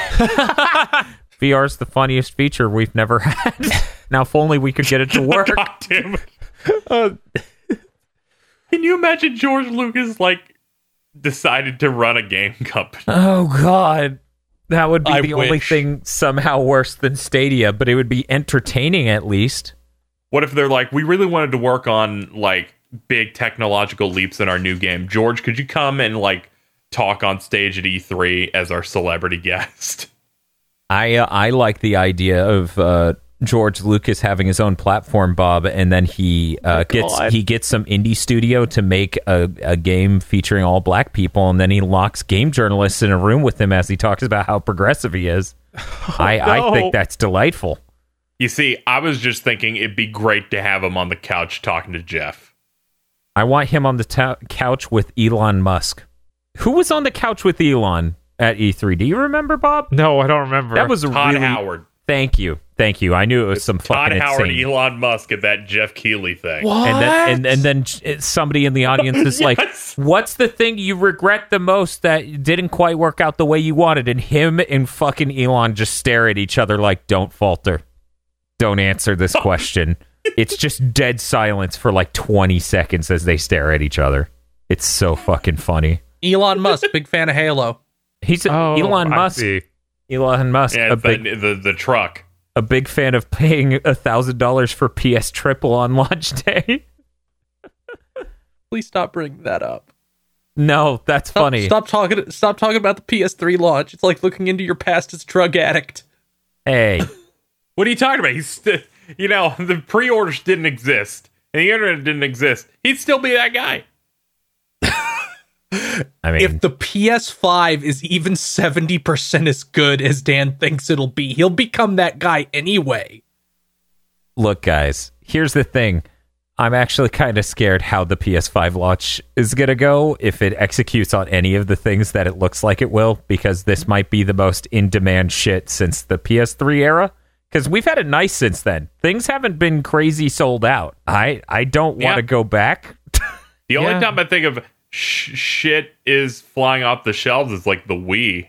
V R is the funniest feature we've never had. Now, if only we could get it to work. God damn it. Uh, can you imagine George Lucas like decided to run a game company? Oh God, that would be I the only wish. thing somehow worse than Stadia, but it would be entertaining at least. What if they're like, we really wanted to work on like big technological leaps in our new game. George, could you come and like talk on stage at E three as our celebrity guest? I uh, I like the idea of uh, George Lucas having his own platform, Bob, and then he uh, gets God. he gets some indie studio to make a, a game featuring all black people, and then he locks game journalists in a room with him as he talks about how progressive he is. I, I no. think that's delightful. You see, I was just thinking it'd be great to have him on the couch talking to Jeff. I want him on the ta- couch with Elon Musk. Who was on the couch with Elon at E three? Do you remember, Bob? No, I don't remember. That was a Todd really... Howard. Thank you. Thank you. I knew it was some Todd fucking Howard, insane. Elon Musk at that Jeff Keighley thing. And then, and, and then j- somebody in the audience is like, Yes. what's the thing you regret the most that didn't quite work out the way you wanted? And him and fucking Elon just stare at each other like, don't falter. Don't answer this question. It's just dead silence for like twenty seconds as they stare at each other. It's so fucking funny. Elon Musk, big fan of Halo. He's a, Oh, Elon I Musk. see. Elon Musk, Yeah, a it's big, the, the the truck. a big fan of paying a thousand dollars for P S Triple on launch day. Please stop bringing that up. No, that's Stop, funny. Stop talking. Stop talking about the P S three launch. It's like looking into your past as a drug addict. Hey, What are you talking about? He's st- you know, the pre-orders didn't exist and the internet didn't exist. He'd still be that guy. I mean, If the P S five is even seventy percent as good as Dan thinks it'll be, he'll become that guy anyway. look, guys, here's the thing. I'm actually kind of scared how the P S five launch is going to go if it executes on any of the things that it looks like it will, because this might be the most in-demand shit since the P S three era. Because we've had it nice since then. Things haven't been crazy sold out. I, I don't want to Yeah. go back. The only Yeah. time I think of sh- shit is flying off the shelves is like the Wii.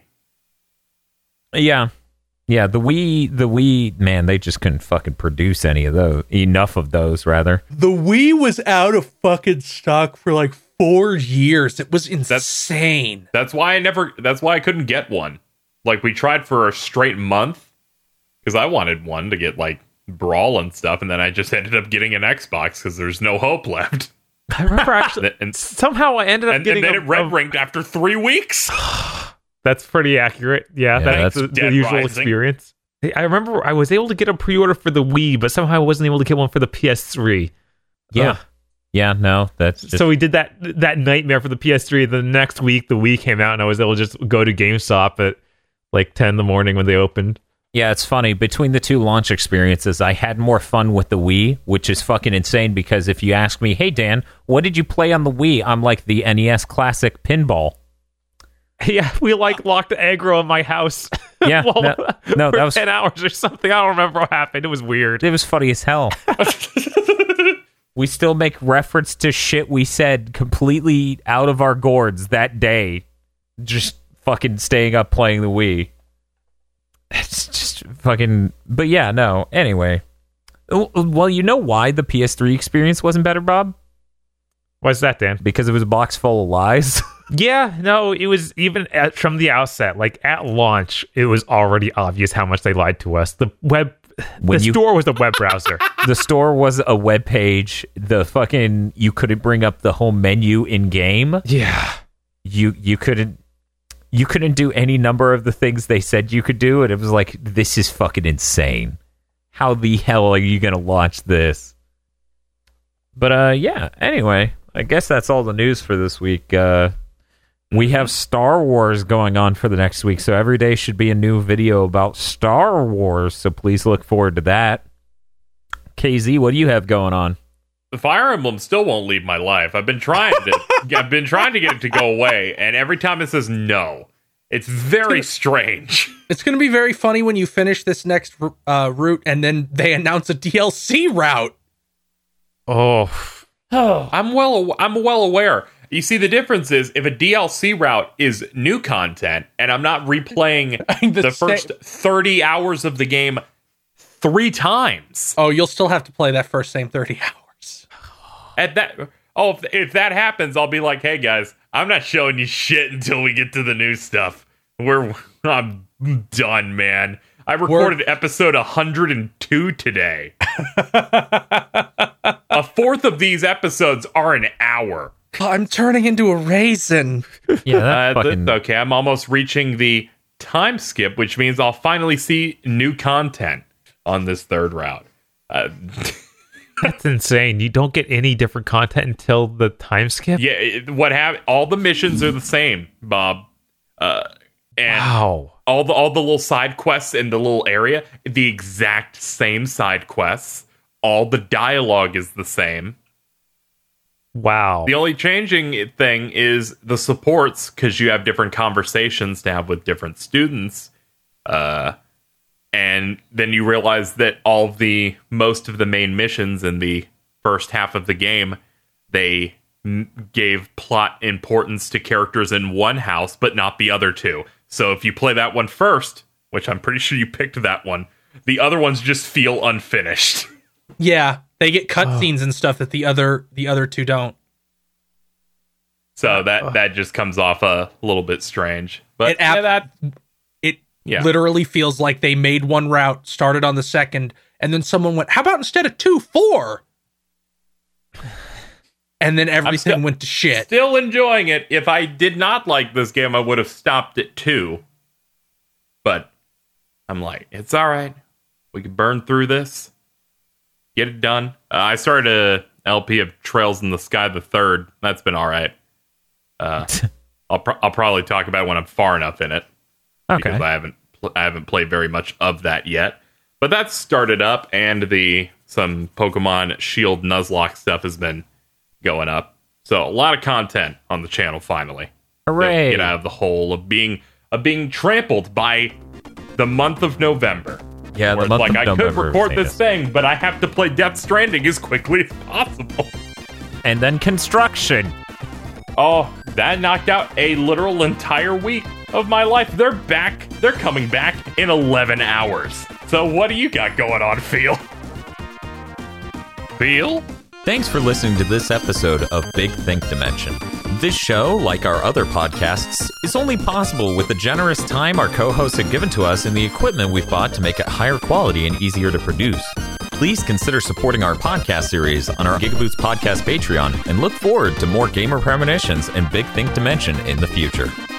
Yeah. Yeah, the Wii, the Wii, man, they just couldn't fucking produce any of those. Enough of those, rather. The Wii was out of fucking stock for like four years. It was insane. That's why I never. That's why I couldn't get one. Like we tried for a straight month because I wanted one to get like Brawl and stuff, and then I just ended up getting an Xbox because there's no hope left. I remember actually. And, Somehow I ended up and, getting and then a, it red a- ringed after three weeks. That's pretty accurate. Yeah, Yeah, that's that's the, the Dead usual Rising. experience. I remember I was able to get a pre-order for the Wii, but somehow I wasn't able to get one for the P S three. Yeah. Ugh. Yeah, no, that's just... So we did that that nightmare for the P S three. The next week, the Wii came out, and I was able to just go to GameStop at like ten in the morning when they opened. Yeah, it's funny. Between the two launch experiences, I had more fun with the Wii, which is fucking insane because if you ask me, hey, Dan, what did you play on the Wii? I'm like, the N E S Classic Pinball. Yeah, we like locked aggro in my house. Yeah, Well, no, no, for that was- ten hours or something. I don't remember what happened. It was weird. It was funny as hell. We still make reference to shit we said completely out of our gourds that day. Just fucking staying up playing the Wii. It's just fucking... But yeah, no. Anyway. Well, you know why the P S three experience wasn't better, Bob? What's that, Dan? Because it was a box full of lies. Yeah, no, it was even at, from the outset, like at launch, it was already obvious how much they lied to us. The web, When the you- store was a web browser. The store was a web page. The fucking... You couldn't bring up the home menu in-game. Yeah. You you couldn't... You couldn't do any number of the things they said you could do, and it was like, this is fucking insane. How the hell are you going to launch this? But, uh, yeah, anyway, I guess that's all the news for this week. Uh, we have Star Wars going on for the next week, so every day should be a new video about Star Wars, so please look forward to that. K Z, what do you have going on? The Fire Emblem still won't leave my life. I've been trying to. I've been trying to get it to go away, and every time it says no. It's very strange. It's going to be very funny when you finish this next uh, route and then they announce a D L C route. Oh, I'm well. I'm well aware. You see, the difference is if a D L C route is new content, and I'm not replaying The the sa- first thirty hours of the game three times. Oh, you'll still have to play that first same thirty hours. At that, oh, if, if that happens, I'll be like, "Hey guys, I'm not showing you shit until we get to the new stuff. We're I'm done, man. I recorded episode one hundred two today. A fourth of these episodes are an hour. I'm turning into a raisin. Yeah, Uh, that's th- fucking... okay, I'm almost reaching the time skip, which means I'll finally see new content on this third route. Uh, that's insane. You don't get any different content until the time skip? yeah, it, what happened? All the missions are the same, Bob. Uh, and Wow. all the all the little side quests in the little area, the exact same side quests. All the dialogue is the same. Wow. The only changing thing is the supports, because you have different conversations to have with different students. Uh, and then you realize that all of the most of the main missions in the first half of the game, they m- gave plot importance to characters in one house, but not the other two. So if you play that one first, which I'm pretty sure you picked that one, the other ones just feel unfinished. Yeah, they get cutscenes and stuff that the other the other two don't. So that that just comes off a little bit strange. But It ap- yeah, that It Yeah. literally feels like they made one route, started on the second, and then someone went, "How about instead of two, four?" And then everything still- went to shit. still enjoying it. If I did not like this game, I would have stopped at two. But I'm like, it's all right. We can burn through this. Get it done. Uh, I started a L P of Trails in the Sky the Third. That's been all right. Uh, I'll pro- I'll probably talk about it when I'm far enough in it. Okay. Because I haven't pl- I haven't played very much of that yet. But that's started up, and the some Pokemon Shield Nuzlocke stuff has been going up. So a lot of content on the channel finally. Hooray. Get out of the hole of being of being trampled by the month of November. Yeah, the where it's month like of I could November record is this thing, but I have to play Death Stranding as quickly as possible. And then construction. Oh, that knocked out a literal entire week of my life. They're back. They're coming back in eleven hours. So what do you got going on, Phil? Phil? Thanks for listening to this episode of Big Think Dimension. This show, like our other podcasts, is only possible with the generous time our co-hosts have given to us and the equipment we've bought to make it higher quality and easier to produce. Please consider supporting our podcast series on our Gigaboots Podcast Patreon and look forward to more gamer premonitions and Big Think Dimension in the future.